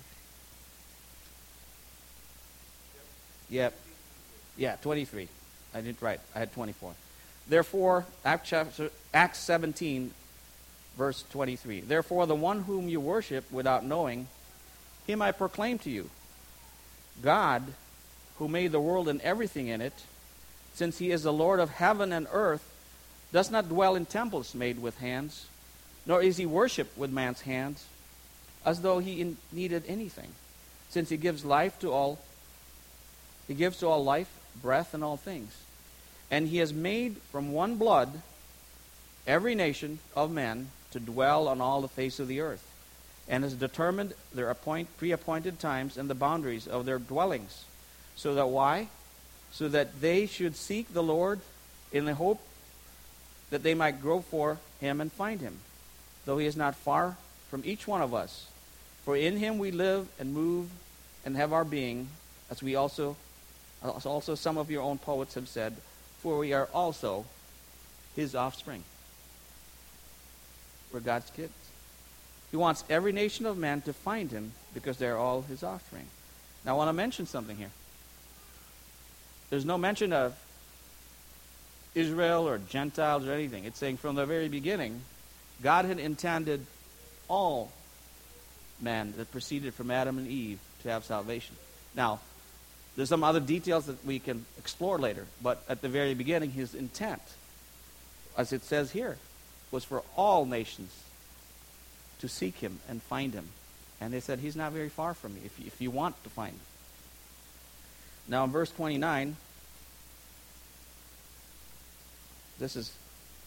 Yep. Yeah, twenty-three. I didn't write. I had twenty-four. Therefore, Acts chapter, Acts seventeen, verse twenty-three. Therefore, the one whom you worship without knowing, him I proclaim to you. God, who made the world and everything in it, since he is the Lord of heaven and earth, does not dwell in temples made with hands, nor is he worshipped with man's hands, as though he in- needed anything, since he gives life to all, he gives to all life, breath, and all things. And he has made from one blood every nation of men to dwell on all the face of the earth, and has determined their appoint, pre-appointed times and the boundaries of their dwellings. So that why? So that they should seek the Lord in the hope that they might grow for him and find him, though he is not far from each one of us. For in him we live and move and have our being, as we also, as also some of your own poets have said, for we are also his offspring. We're God's kids. He wants every nation of men to find him because they're all his offspring. Now I want to mention something here. There's no mention of Israel or Gentiles or anything. It's saying from the very beginning, God had intended all men that proceeded from Adam and Eve to have salvation. Now, there's some other details that we can explore later, but at the very beginning, his intent, as it says here, was for all nations to seek him and find him. And they said, he's not very far from you if you, if you want to find him. Now in verse twenty-nine, this is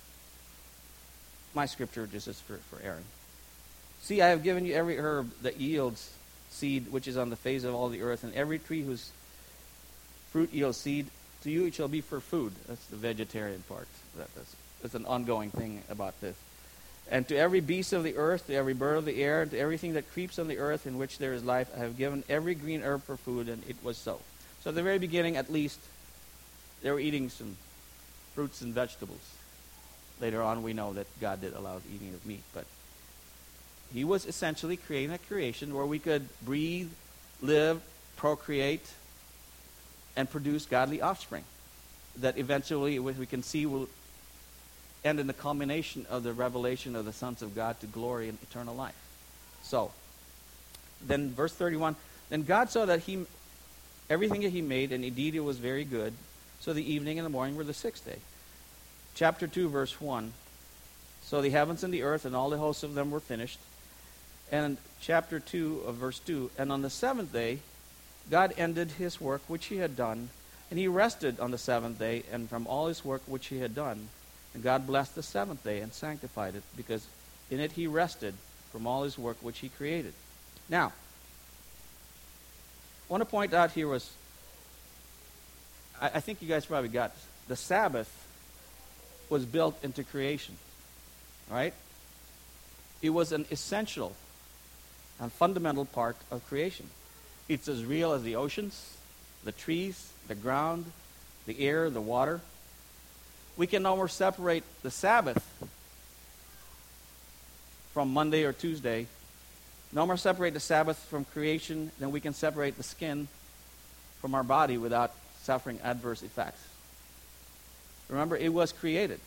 my scripture, just as for, for Aaron. See, I have given you every herb that yields seed, which is on the face of all the earth, and every tree whose fruit yields seed. To you it shall be for food. That's the vegetarian part. That, that's, that's an ongoing thing about this. And to every beast of the earth, to every bird of the air, and to everything that creeps on the earth in which there is life, I have given every green herb for food, and it was so. So at the very beginning, at least, they were eating some fruits and vegetables. Later on, we know that God did allow the eating of meat. But he was essentially creating a creation where we could breathe, live, procreate, and produce godly offspring that eventually, we can see, will end in the culmination of the revelation of the sons of God to glory and eternal life. So, then verse thirty-one, then God saw that he everything that he made, and indeed it was very good. So the evening and the morning were the sixth day. Chapter two, verse one. So the heavens and the earth and all the hosts of them were finished. And chapter two of verse two, and on the seventh day, God ended his work which he had done, and he rested on the seventh day, and from all his work which he had done. And God blessed the seventh day and sanctified it, because in it he rested from all his work which he created. Now, I want to point out here was, I, I think you guys probably got this. The Sabbath was built into creation, right? It was an essential and fundamental part of creation. It's as real as the oceans, the trees, the ground, the air, the water. We can no more separate the Sabbath from Monday or Tuesday. No more separate the Sabbath from creation than we can separate the skin from our body without suffering adverse effects. Remember, it was created.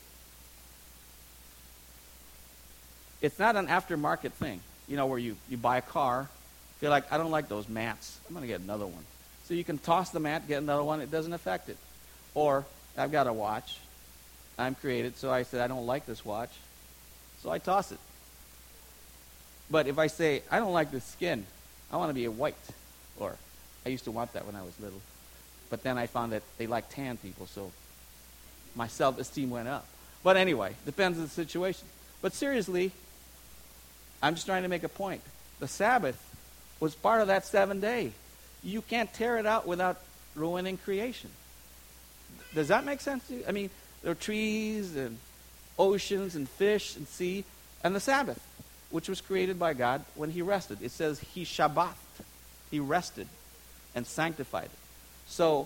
It's not an aftermarket thing, you know, where you, you buy a car, feel like, I don't like those mats, I'm going to get another one. So you can toss the mat, get another one, it doesn't affect it. Or, I've got a watch, I'm created, so I said, I don't like this watch, so I toss it. But if I say, I don't like the skin, I want to be a white, or I used to want that when I was little, but then I found that they like tan people, so my self-esteem went up. But anyway, depends on the situation. But seriously, I'm just trying to make a point. The Sabbath was part of that seventh day. You can't tear it out without ruining creation. Does that make sense to you? I mean, there are trees and oceans and fish and sea, and the Sabbath, which was created by God when he rested. It says he Shabbat. He rested and sanctified it. So,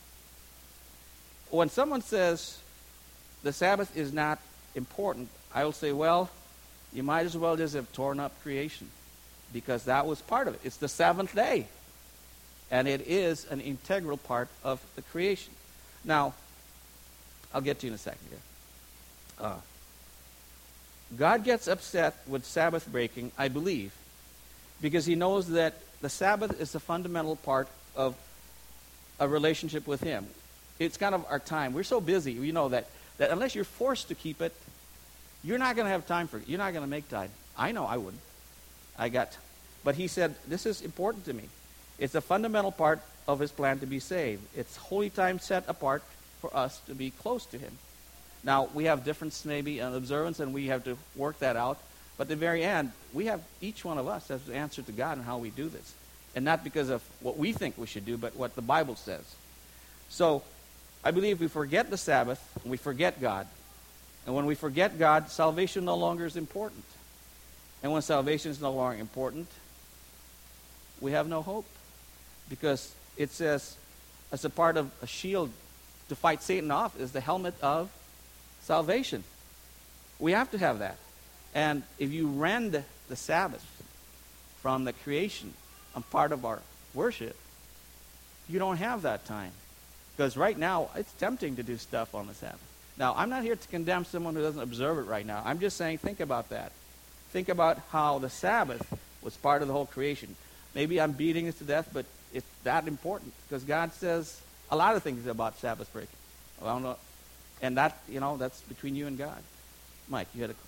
when someone says the Sabbath is not important, I will say, well, you might as well just have torn up creation, because that was part of it. It's the seventh day, and it is an integral part of the creation. Now, I'll get to you in a second here. Uh, God gets upset with Sabbath breaking, I believe, because he knows that the Sabbath is a fundamental part of a relationship with him. It's kind of our time. We're so busy, you know, that, that unless you're forced to keep it, you're not going to have time for it. You're not going to make time. I know I wouldn't. I got, but he said, this is important to me. It's a fundamental part of his plan to be saved. It's holy time set apart for us to be close to him. Now, we have difference maybe in observance, and we have to work that out. But at the very end, we have, each one of us has to answer to God on how we do this. And not because of what we think we should do, but what the Bible says. So, I believe we forget the Sabbath, we forget God. And when we forget God, salvation no longer is important. And when salvation is no longer important, we have no hope. Because it says, as a part of a shield to fight Satan off, is the helmet of salvation. We have to have that. And if you rend the Sabbath from the creation, a part of our worship, you don't have that time. Because right now, it's tempting to do stuff on the Sabbath. Now, I'm not here to condemn someone who doesn't observe it right now. I'm just saying, think about that. Think about how the Sabbath was part of the whole creation. Maybe I'm beating it to death, but it's that important. Because God says a lot of things about Sabbath breaking. Well, I don't know. And that, you know, that's between you and God. Mike, you had a...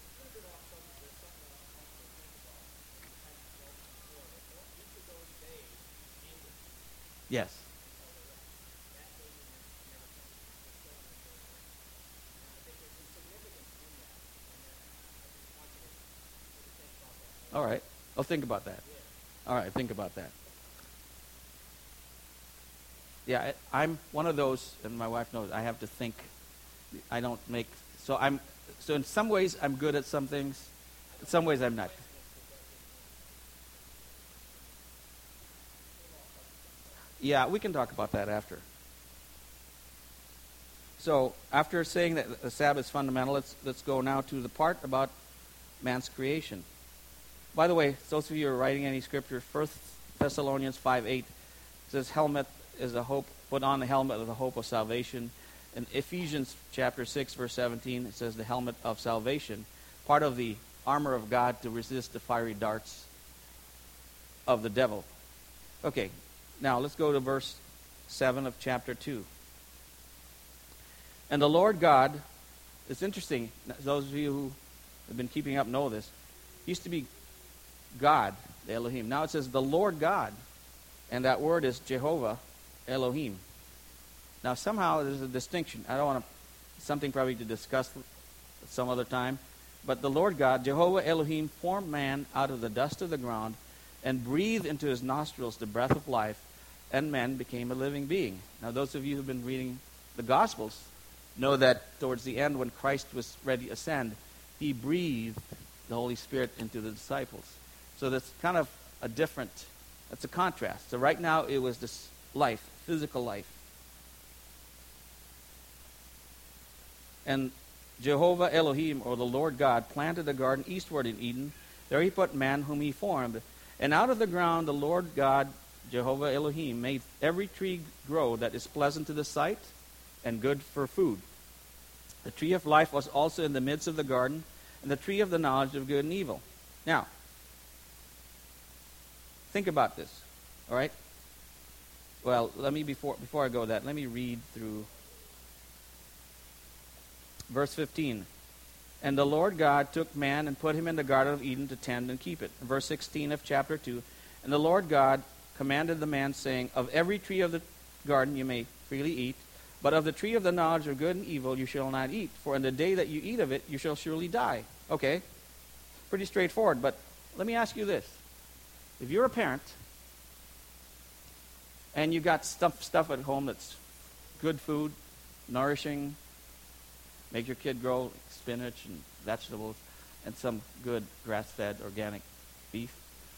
Yes. All right. I'll think about that. All right, think about that. Yeah, I, I'm one of those, and my wife knows, I have to think. I don't make, so I'm, so in some ways I'm good at some things. In some ways I'm not. Yeah, we can talk about that after. So, after saying that the Sabbath is fundamental, let's, let's go now to the part about man's creation. By the way, those of you who are writing any scripture, First Thessalonians five eight says, helmet is a hope, put on the helmet of the hope of salvation. In Ephesians chapter six, verse seventeen, it says the helmet of salvation, part of the armor of God to resist the fiery darts of the devil. Okay, now let's go to verse seven of chapter two. And the Lord God, it's interesting, those of you who have been keeping up know this, used to be God, the Elohim. Now it says the Lord God, and that word is Jehovah Elohim. Now somehow there's a distinction. I don't want to, something probably to discuss some other time, but the Lord God, Jehovah Elohim, formed man out of the dust of the ground and breathed into his nostrils the breath of life, and man became a living being. Now those of you who've been reading the Gospels know that towards the end when Christ was ready to ascend, he breathed the Holy Spirit into the disciples. So that's kind of a different, that's a contrast. So right now it was this life, physical life. And Jehovah Elohim, or the Lord God, planted a garden eastward in Eden. There he put man whom he formed. And out of the ground the Lord God, Jehovah Elohim, made every tree grow that is pleasant to the sight and good for food. The tree of life was also in the midst of the garden, and the tree of the knowledge of good and evil. Now, think about this, all right? Well, let me, before, before I go to that, let me read through verse fifteen. And the Lord God took man and put him in the Garden of Eden to tend and keep it. Verse sixteen of chapter two. And the Lord God commanded the man, saying, of every tree of the garden you may freely eat, but of the tree of the knowledge of good and evil you shall not eat, for in the day that you eat of it you shall surely die. Okay, pretty straightforward, but let me ask you this. If you're a parent, and you got stuff, stuff at home that's good food, nourishing, make your kid grow spinach and vegetables, and some good grass-fed organic beef,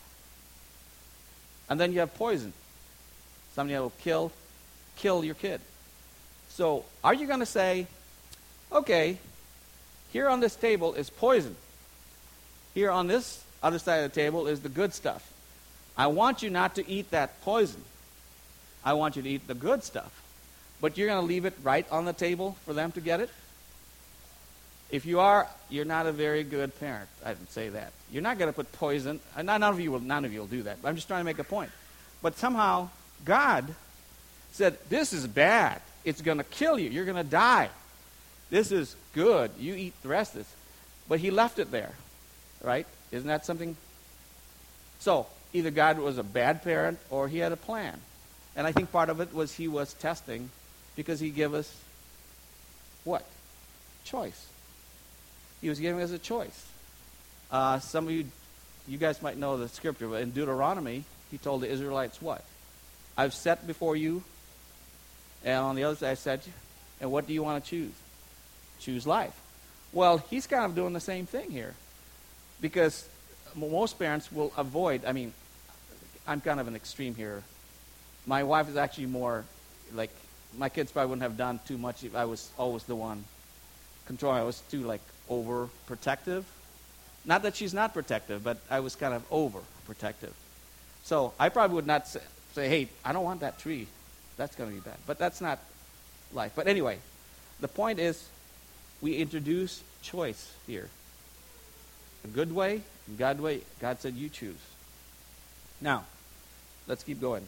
and then you have poison, something that will kill, kill your kid. So are you going to say, okay, here on this table is poison. Here on this other side of the table is the good stuff. I want you not to eat that poison. I want you to eat the good stuff. But you're going to leave it right on the table for them to get it? If you are, you're not a very good parent. I didn't say that. You're not going to put poison. None of you will. None of you will do that. I'm just trying to make a point. But somehow God said, "This is bad. It's going to kill you. You're going to die. This is good. You eat the rest of this." But He left it there, right? Isn't that something? So either God was a bad parent or he had a plan. And I think part of it was he was testing because he gave us what? Choice. He was giving us a choice. Uh, some of you, you guys might know the scripture, but in Deuteronomy, he told the Israelites what? I've set before you, and on the other side I said, and what do you want to choose? Choose life. Well, he's kind of doing the same thing here. Because most parents will avoid, I mean, I'm kind of an extreme here. My wife is actually more, like, my kids probably wouldn't have done too much if I was always the one controlling. I was too, like, overprotective. Not that she's not protective, but I was kind of overprotective. So I probably would not say, say, hey, I don't want that tree. That's going to be bad. But that's not life. But anyway, the point is we introduce choice here. A good way, a God way. God said you choose. Now, let's keep going.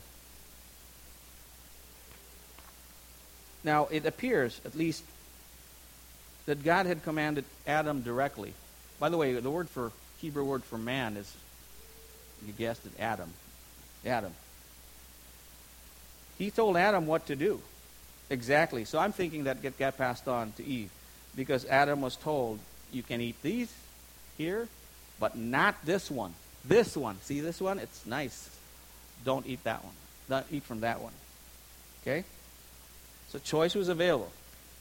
Now, it appears, at least, that God had commanded Adam directly. By the way, the word for Hebrew word for man is, you guessed it, Adam. Adam. He told Adam what to do. Exactly. So I'm thinking that it got passed on to Eve. Because Adam was told, you can eat these here, but not this one. This one. See this one? It's nice. Don't eat that one. Don't eat from that one. Okay? So choice was available.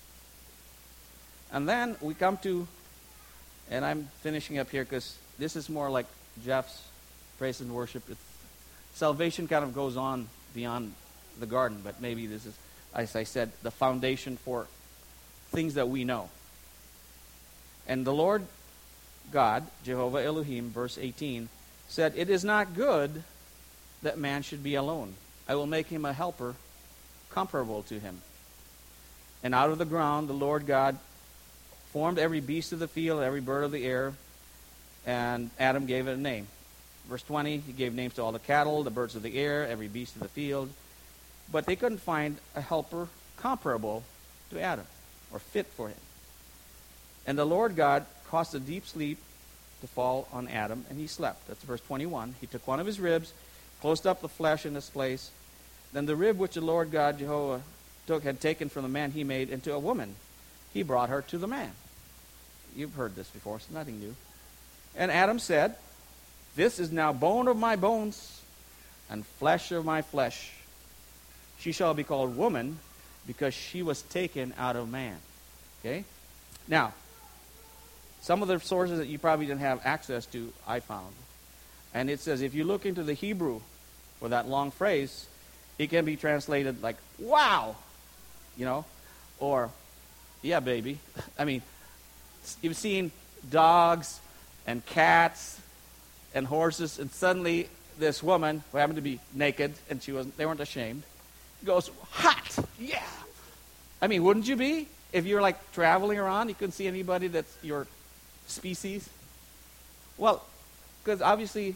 And then we come to, and I'm finishing up here because this is more like Jeff's praise and worship. It's, salvation kind of goes on beyond the garden, but maybe this is, as I said, the foundation for things that we know. And the Lord God, Jehovah Elohim, verse eighteen, said, it is not good that man should be alone. I will make him a helper comparable to him. And out of the ground the Lord God formed every beast of the field, every bird of the air, and Adam gave it a name. Verse twenty, he gave names to all the cattle, the birds of the air, every beast of the field. But they couldn't find a helper comparable to Adam, or fit for him. And the Lord God caused a deep sleep to fall on Adam, and he slept. That's verse twenty-one. He took one of his ribs, closed up the flesh in its place. Then the rib which the Lord God Jehovah took had taken from the man he made into a woman. He brought her to the man. You've heard this before. It's nothing new. And Adam said, this is now bone of my bones and flesh of my flesh. She shall be called woman because she was taken out of man. Okay? Now, some of the sources that you probably didn't have access to, I found. And it says, if you look into the Hebrew for that long phrase, it can be translated like, wow, you know, or, yeah, baby. I mean, you've seen dogs and cats and horses, and suddenly this woman, who happened to be naked, and she wasn't, they weren't ashamed, goes, hot, yeah. I mean, wouldn't you be? If you're like traveling around, you couldn't see anybody that's your species. Well, because obviously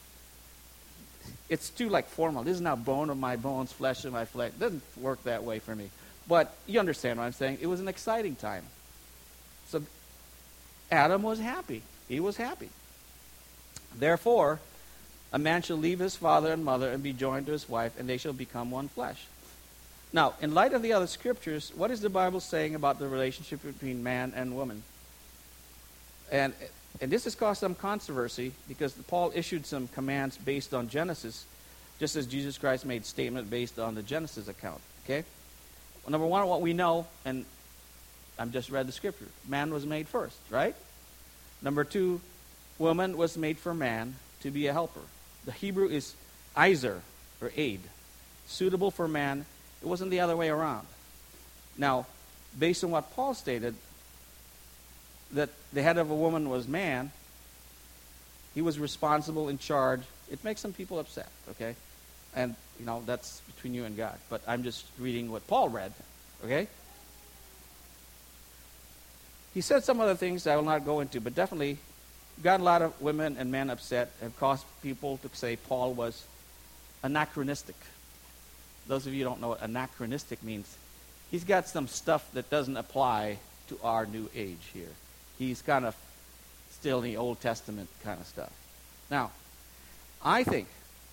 it's too like formal. This is now bone of my bones, flesh of my flesh. It doesn't work that way for me. But you understand what I'm saying. It was an exciting time. So Adam was happy. He was happy. Therefore, a man shall leave his father and mother and be joined to his wife, and they shall become one flesh. Now, in light of the other scriptures, what is the Bible saying about the relationship between man and woman? And and this has caused some controversy because Paul issued some commands based on Genesis, just as Jesus Christ made statement based on the Genesis account. Okay? Well, number one, what we know, and I've just read the scripture, man was made first, right? Number two, woman was made for man to be a helper. The Hebrew is izer, or aid, suitable for man. It wasn't the other way around. Now, based on what Paul stated, that the head of a woman was man, he was responsible, in charge. It makes some people upset, okay? And, you know, that's between you and God. But I'm just reading what Paul read, okay? He said some other things I will not go into, but definitely got a lot of women and men upset and caused people to say Paul was anachronistic. Those of you who don't know what anachronistic means, he's got some stuff that doesn't apply to our new age here. He's kind of still in the Old Testament kind of stuff. Now, I think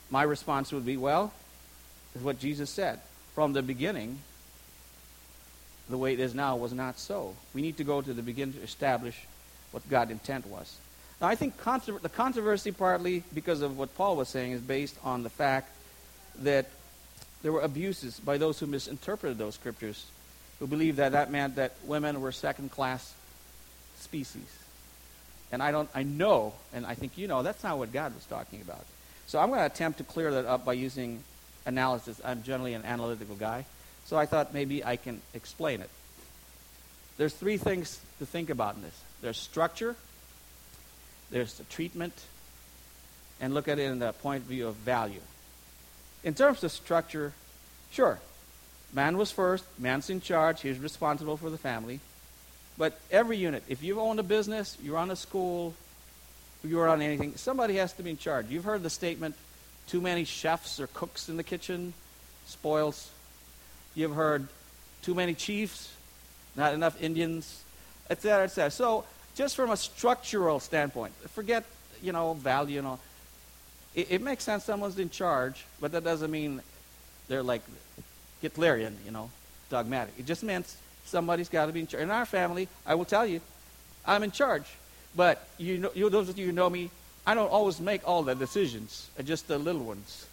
my response would be, well, is what Jesus said. From the beginning, the way it is now was not so. We need to go to the beginning to establish what God's intent was. Now, I think contro- the controversy, partly because of what Paul was saying, is based on the fact that there were abuses by those who misinterpreted those scriptures, who believed that that meant that women were second-class species. And I don't, I know, and I think you know, that's not what God was talking about. So I'm going to attempt to clear that up by using analysis. I'm generally an analytical guy, so I thought maybe I can explain it. There's three things to think about in this. There's structure, there's the treatment, and look at it in the point of view of value. In terms of structure, sure, man was first, man's in charge, he's responsible for the family. But every unit, if you own a business, you run a school, you run anything, somebody has to be in charge. You've heard the statement, too many chefs or cooks in the kitchen spoils. You've heard too many chiefs, not enough Indians, et cetera, et cetera. So just from a structural standpoint, forget, you know, value and all. It, it makes sense someone's in charge, but that doesn't mean they're like Hitlerian, you know, dogmatic. It just means somebody's got to be in charge. In our family, I will tell you, I'm in charge. But you know, you, those of you who know me, I don't always make all the decisions, just the little ones.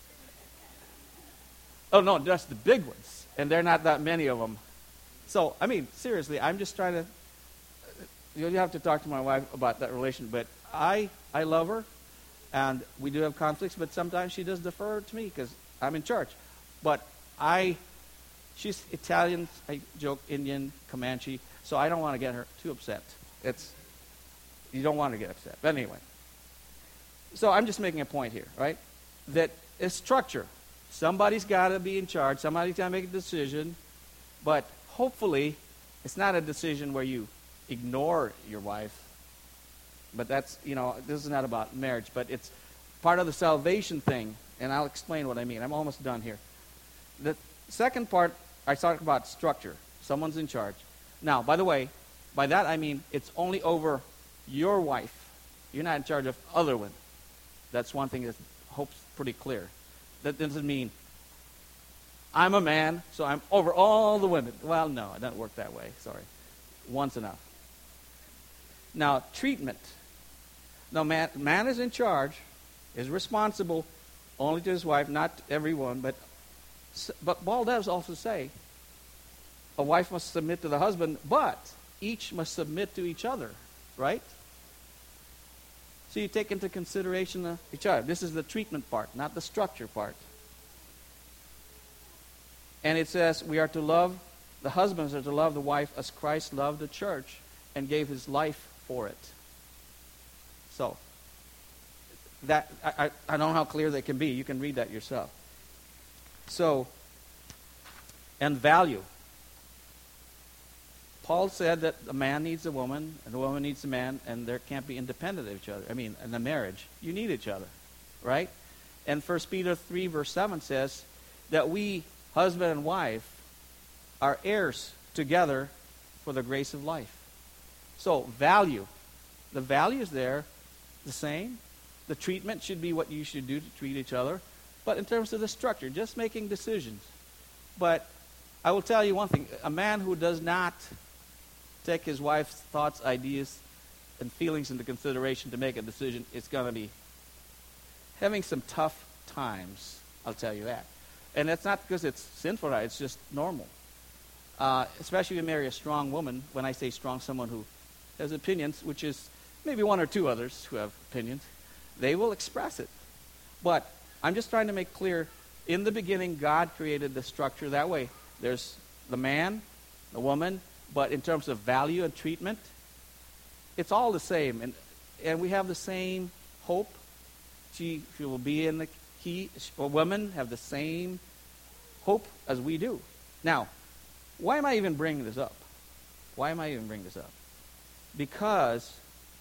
Oh, no, just the big ones. And there are not that many of them. So, I mean, seriously, I'm just trying to, you have to talk to my wife about that relation. But I, I love her, and we do have conflicts, but sometimes she does defer to me because I'm in charge. But I, she's Italian, I joke, Indian, Comanche, so I don't want to get her too upset. It's, you don't want to get upset. But anyway. So I'm just making a point here, right? That it's structure. Somebody's got to be in charge. Somebody's got to make a decision. But hopefully, it's not a decision where you ignore your wife. But that's, you know, this is not about marriage. But it's part of the salvation thing. And I'll explain what I mean. I'm almost done here. The second part, I talked about structure. Someone's in charge. Now, by the way, by that I mean it's only over your wife. You're not in charge of other women. That's one thing that hope's pretty clear. That doesn't mean I'm a man, so I'm over all the women. Well, no, it doesn't work that way. Sorry. One's enough. Now, treatment. Now, man, man is in charge, is responsible only to his wife, not to everyone, but but Paul does also say a wife must submit to the husband, but each must submit to each other, right? So you take into consideration uh, each other. This is the treatment part, not the structure part. And it says we are to love, the husbands are to love the wife as Christ loved the church and gave his life for it. So, that I, I, I don't know how clear that can be. You can read that yourself. So, and value. Paul said that a man needs a woman, and a woman needs a man, and there can't be independent of each other. I mean, in a marriage, you need each other, right? And First Peter three, verse seven says that we, husband and wife, are heirs together for the grace of life. So, value. The value is there, the same. The treatment should be what you should do to treat each other. But in terms of the structure, just making decisions. But I will tell you one thing. A man who does not take his wife's thoughts, ideas, and feelings into consideration to make a decision, it's going to be having some tough times, I'll tell you that. And that's not because it's sinful, it's just normal. Uh, especially if you marry a strong woman. When I say strong, someone who has opinions, which is maybe one or two others who have opinions, they will express it. But I'm just trying to make clear, in the beginning, God created the structure that way. There's the man, the woman, but in terms of value and treatment, it's all the same. And and we have the same hope. She, she will be in the, he, or women have the same hope as we do. Now, why am I even bringing this up? Why am I even bringing this up? Because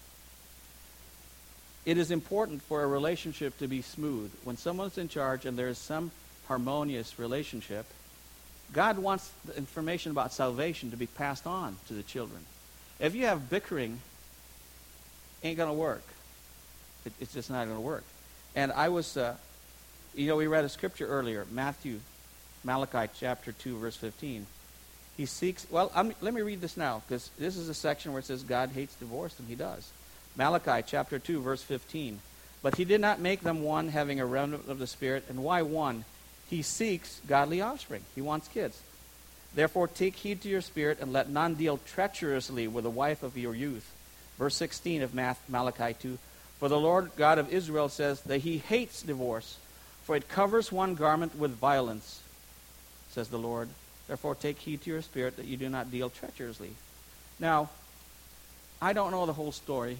it is important for a relationship to be smooth. When someone's in charge and there's some harmonious relationship, God wants the information about salvation to be passed on to the children. If you have bickering, it ain't going to work. It, it's just not going to work. And I was uh, You know, we read a scripture earlier, Matthew, Malachi chapter two, verse fifteen. He seeks, well, I'm, let me read this now, because this is a section where it says God hates divorce, and he does. Malachi chapter two, verse fifteen. But he did not make them one, having a remnant of the Spirit. And why one? He seeks godly offspring. He wants kids. Therefore take heed to your spirit, and let none deal treacherously with the wife of your youth. Verse sixteen of Malachi two. For the Lord God of Israel says that he hates divorce, for it covers one garment with violence, says the Lord. Therefore take heed to your spirit, that you do not deal treacherously. Now, I don't know the whole story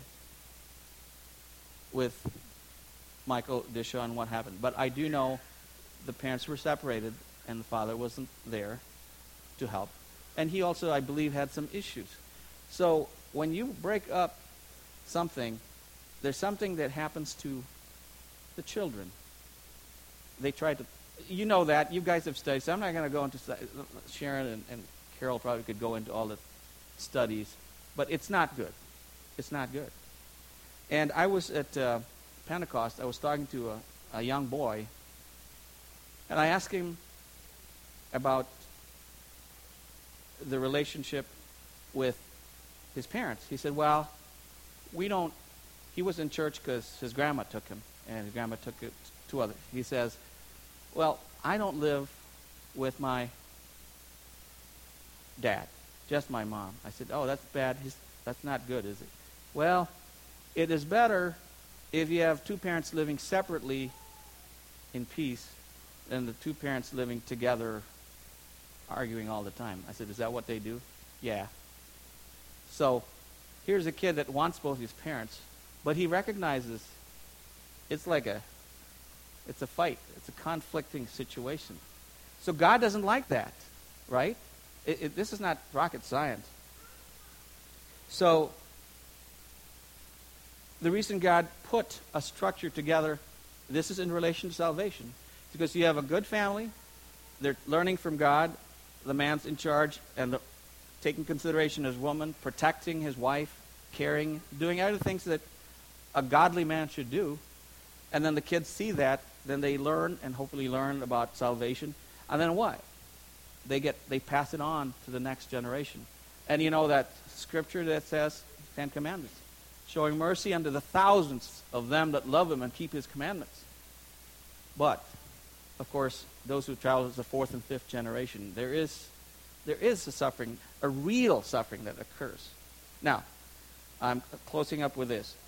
with Michael Dishaw and what happened, but I do know the parents were separated and the father wasn't there to help. And he also, I believe, had some issues. So when you break up something, there's something that happens to the children. They try to, you know that, you guys have studied, so I'm not going to go into, Sharon and, and Carol probably could go into all the studies, but it's not good. It's not good. And I was at uh, Pentecost, I was talking to a, a young boy, and I asked him about the relationship with his parents. He said, well, we don't, he was in church because his grandma took him, and his grandma took it to others. He says, well, I don't live with my dad, just my mom. I said, oh, that's bad. He's, that's not good, is it? Well, it is better if you have two parents living separately in peace than the two parents living together arguing all the time. I said, is that what they do? Yeah. So here's a kid that wants both his parents, but he recognizes it's like a, it's a fight. It's a conflicting situation. So God doesn't like that, right? It, it, this is not rocket science. So the reason God put a structure together, this is in relation to salvation, because you have a good family, they're learning from God, the man's in charge, and the, taking consideration of his woman, protecting his wife, caring, doing other things that a godly man should do. And then the kids see that, then they learn and hopefully learn about salvation. And then what? They get they pass it on to the next generation. And you know that scripture that says, Ten Commandments, showing mercy unto the thousands of them that love him and keep his commandments. But, of course, those who travel is the fourth and fifth generation. There is there is a suffering, a real suffering that occurs. Now, I'm closing up with this.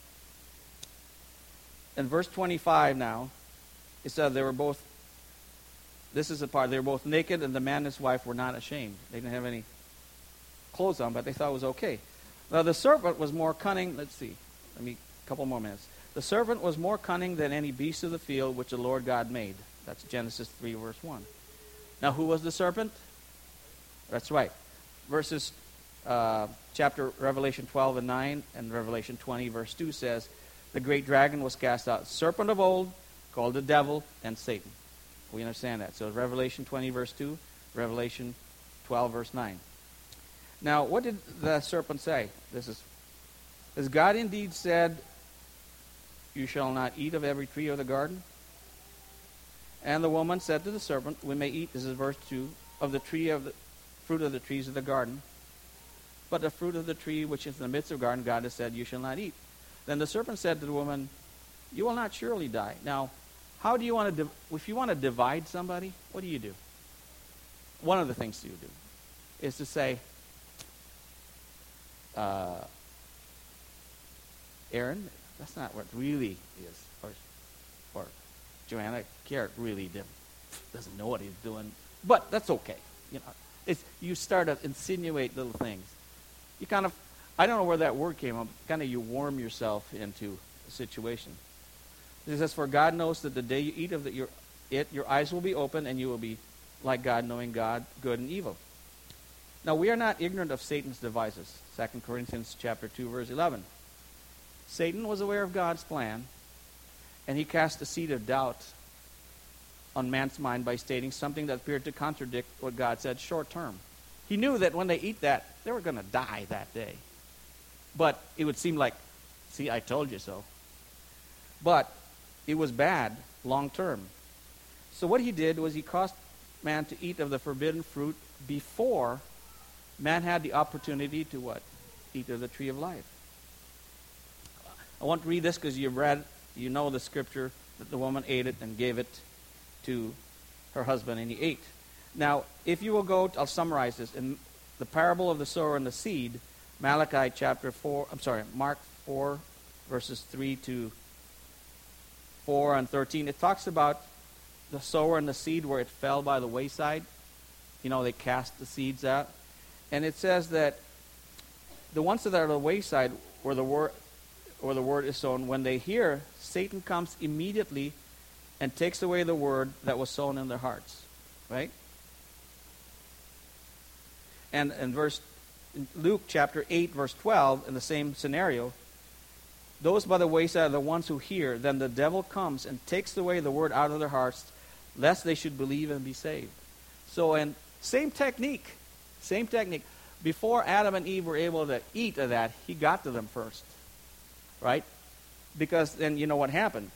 In verse twenty-five now, it said they were both, this is the part, they were both naked, and the man and his wife were not ashamed. They didn't have any clothes on, but they thought it was okay. Now the serpent was more cunning, let's see, let me, a couple more minutes. The serpent was more cunning than any beast of the field which the Lord God made. That's Genesis three, verse one. Now who was the serpent? That's right. Verses, uh, chapter Revelation twelve and nine and Revelation twenty, verse two says, the great dragon was cast out, serpent of old, called the devil and Satan. We understand that. So Revelation twenty, verse two, Revelation twelve, verse nine. Now, what did the serpent say? This is, has God indeed said, you shall not eat of every tree of the garden? And the woman said to the serpent, we may eat, this is verse two, of the tree of the fruit of the trees of the garden. But the fruit of the tree which is in the midst of the garden, God has said, you shall not eat. Then the serpent said to the woman, you will not surely die. Now, how do you want to, div- if you want to divide somebody, what do you do? One of the things you do is to say, uh, Aaron, that's not what really is. Or, or Joanna, Garrett really did, doesn't know what he's doing. But that's okay. You know, it's, you start to insinuate little things. You kind of, I don't know where that word came from, kind of you worm yourself into a situation. It says, for God knows that the day you eat of the, your, it, your eyes will be open, and you will be like God, knowing God, good and evil. Now, we are not ignorant of Satan's devices. Second Corinthians chapter two, verse eleven. Satan was aware of God's plan, and he cast a seed of doubt on man's mind by stating something that appeared to contradict what God said short term. He knew that when they eat that, they were going to die that day. But it would seem like, see, I told you so. But it was bad long term. So what he did was he caused man to eat of the forbidden fruit before man had the opportunity to what? Eat of the tree of life. I want to read this because you've read, you know the scripture that the woman ate it and gave it to her husband and he ate. Now, if you will go, I'll summarize this. In the parable of the sower and the seed, Malachi chapter four, I'm sorry, Mark four, verses three to four and thirteen, it talks about the sower and the seed where it fell by the wayside. You know, they cast the seeds out. And it says that the ones that are on the wayside where the word, where the word is sown, when they hear, Satan comes immediately and takes away the word that was sown in their hearts. Right? And in verse in Luke chapter eight, verse twelve, in the same scenario, those by the wayside are the ones who hear. Then the devil comes and takes away the word out of their hearts, lest they should believe and be saved. So, and same technique, same technique. Before Adam and Eve were able to eat of that, he got to them first, right? Because then you know what happened.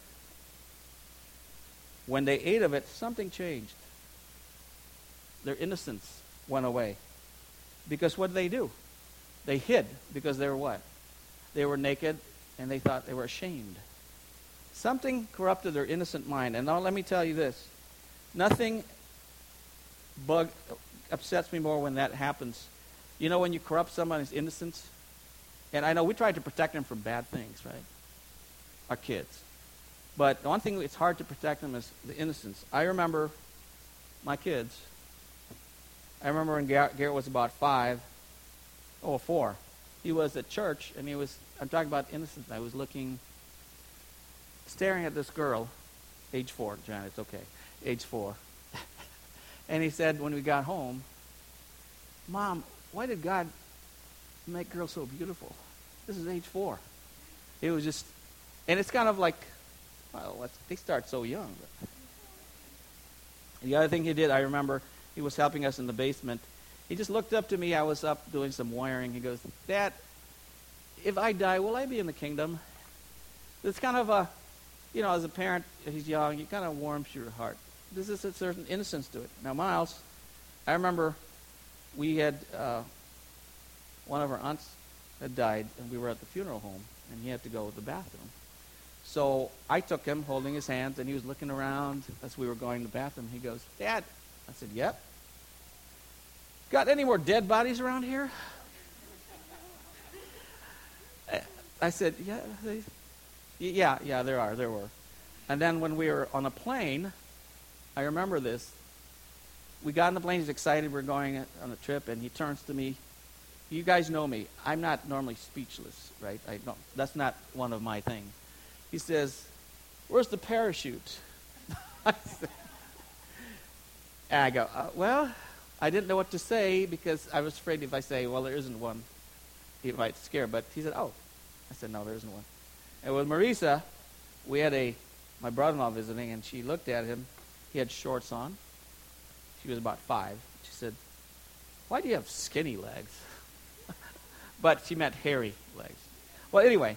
When they ate of it, something changed. Their innocence went away. Because what did they do? They hid because they were what? They were naked and they thought they were ashamed. Something corrupted their innocent mind. And now let me tell you this. Nothing bug upsets me more when that happens. You know when you corrupt somebody's innocence? And I know we try to protect them from bad things, right? Our kids. But the one thing it's hard to protect them is the innocence. I remember my kids. I remember when Garrett, Garrett was about five, oh, four. He was at church, and he was, I'm talking about innocence. I was looking, staring at this girl, age four, John, it's okay, age four. And he said when we got home, Mom, why did God make girls so beautiful? This is age four. It was just, and it's kind of like, well, they start so young. But. The other thing he did, I remember, he was helping us in the basement. He just looked up to me. I was up doing some wiring. He goes, Dad, if I die, will I be in the kingdom? It's kind of a, you know, as a parent, he's young, it kind of warms your heart. There's just a certain innocence to it. Now, Miles, I remember we had, uh, one of our aunts had died, and we were at the funeral home, and he had to go to the bathroom. So I took him, holding his hands, and he was looking around as we were going to the bathroom. He goes, Dad, I said, yep. Got any more dead bodies around here? I said, yeah, they, yeah, yeah, there are, there were. And then when we were on a plane, I remember this. We got on the plane, he's excited, we're going on a trip, and he turns to me. You guys know me. I'm not normally speechless, right? I don't, that's not one of my things. He says, where's the parachute? I said, and I go, uh, well, I didn't know what to say because I was afraid if I say, well, there isn't one, he might scare. But he said, oh. I said, no, there isn't one. And with Marisa, we had a, my brother-in-law visiting, and she looked at him. He had shorts on. She was about five. She said, why do you have skinny legs? But she meant hairy legs. Well, anyway,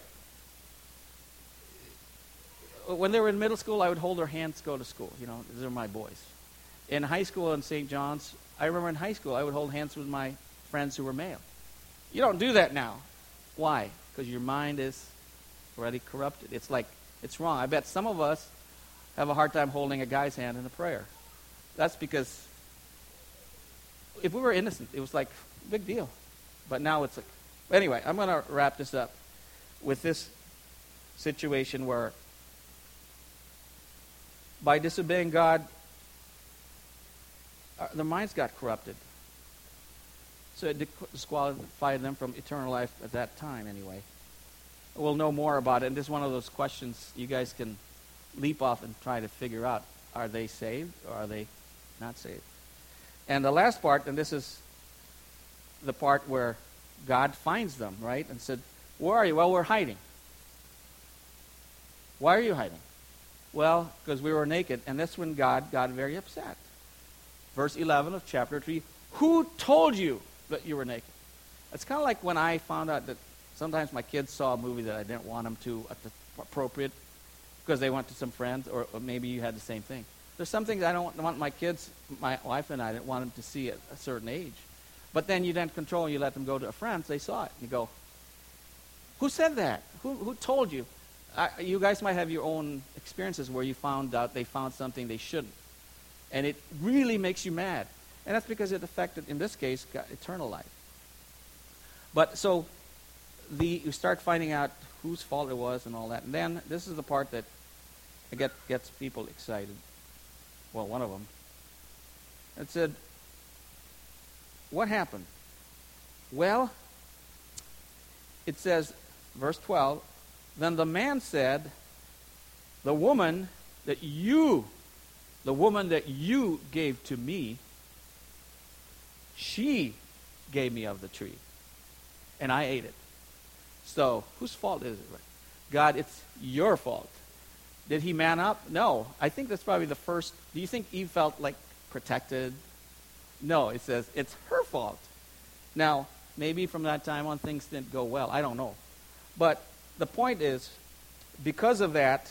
when they were in middle school, I would hold their hands to go to school. You know, these are my boys. In high school in Saint John's, I remember in high school, I would hold hands with my friends who were male. You don't do that now. Why? Because your mind is already corrupted. It's like, it's wrong. I bet some of us have a hard time holding a guy's hand in a prayer. That's because if we were innocent, it was like, big deal. But now it's like, anyway, I'm going to wrap this up with this situation where by disobeying God, Uh, their minds got corrupted. So it disqualified them from eternal life at that time anyway. We'll know more about it. And this is one of those questions you guys can leap off and try to figure out. Are they saved or are they not saved? And the last part, and this is the part where God finds them, right? And said, where are you? Well, we're hiding. Why are you hiding? Well, because we were naked. And that's when God got very upset. Verse eleven of chapter three, who told you that you were naked? It's kind of like when I found out that sometimes my kids saw a movie that I didn't want them to at the appropriate because they went to some friends, or, or maybe you had the same thing. There's some things I don't want my kids, my wife and I didn't want them to see at a certain age. But then you don't control and you let them go to a friend's, they saw it. You go, who said that? Who, who told you? I, you guys might have your own experiences where you found out they found something they shouldn't. And it really makes you mad. And that's because it affected, in this case, God, eternal life. But so the you start finding out whose fault it was and all that. And then this is the part that get, gets people excited. Well, one of them. It said, what happened? Well, it says, verse twelve, then the man said, the woman that you, the woman that you gave to me, she gave me of the tree, and I ate it. So, whose fault is it? God, it's your fault. Did he man up? No. I think that's probably the first. Do you think Eve felt like protected? No, it says it's her fault. Now, maybe from that time on things didn't go well. I don't know. But the point is, because of that,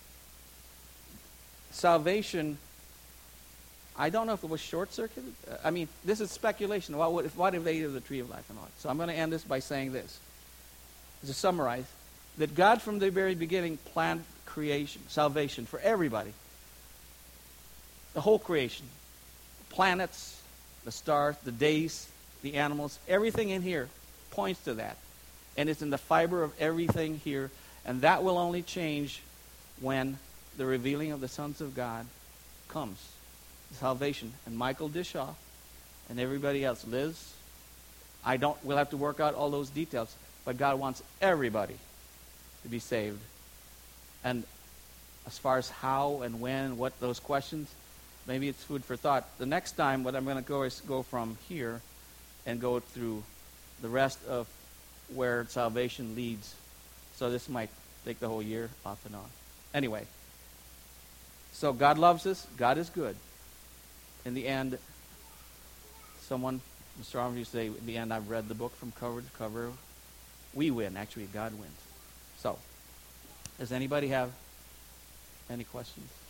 salvation, I don't know if it was short-circuited. Uh, I mean, this is speculation. What, would, if, what if they ate of the tree of life and all that? So I'm going to end this by saying this. To summarize, that God from the very beginning planned creation, salvation for everybody. The whole creation. The planets, the stars, the days, the animals, everything in here points to that. And it's in the fiber of everything here. And that will only change when the revealing of the sons of God comes. Salvation. And Michael Dishaw and everybody else, Liz, I don't, we'll have to work out all those details. But God wants everybody to be saved. And as far as how and when and what those questions, maybe it's food for thought. The next time, what I'm going to go is go from here and go through the rest of where salvation leads. So this might take the whole year off and on. Anyway, so God loves us. God is good. In the end, someone, Mister Arnold used to say, in the end, I've read the book from cover to cover. We win. Actually, God wins. So, does anybody have any questions?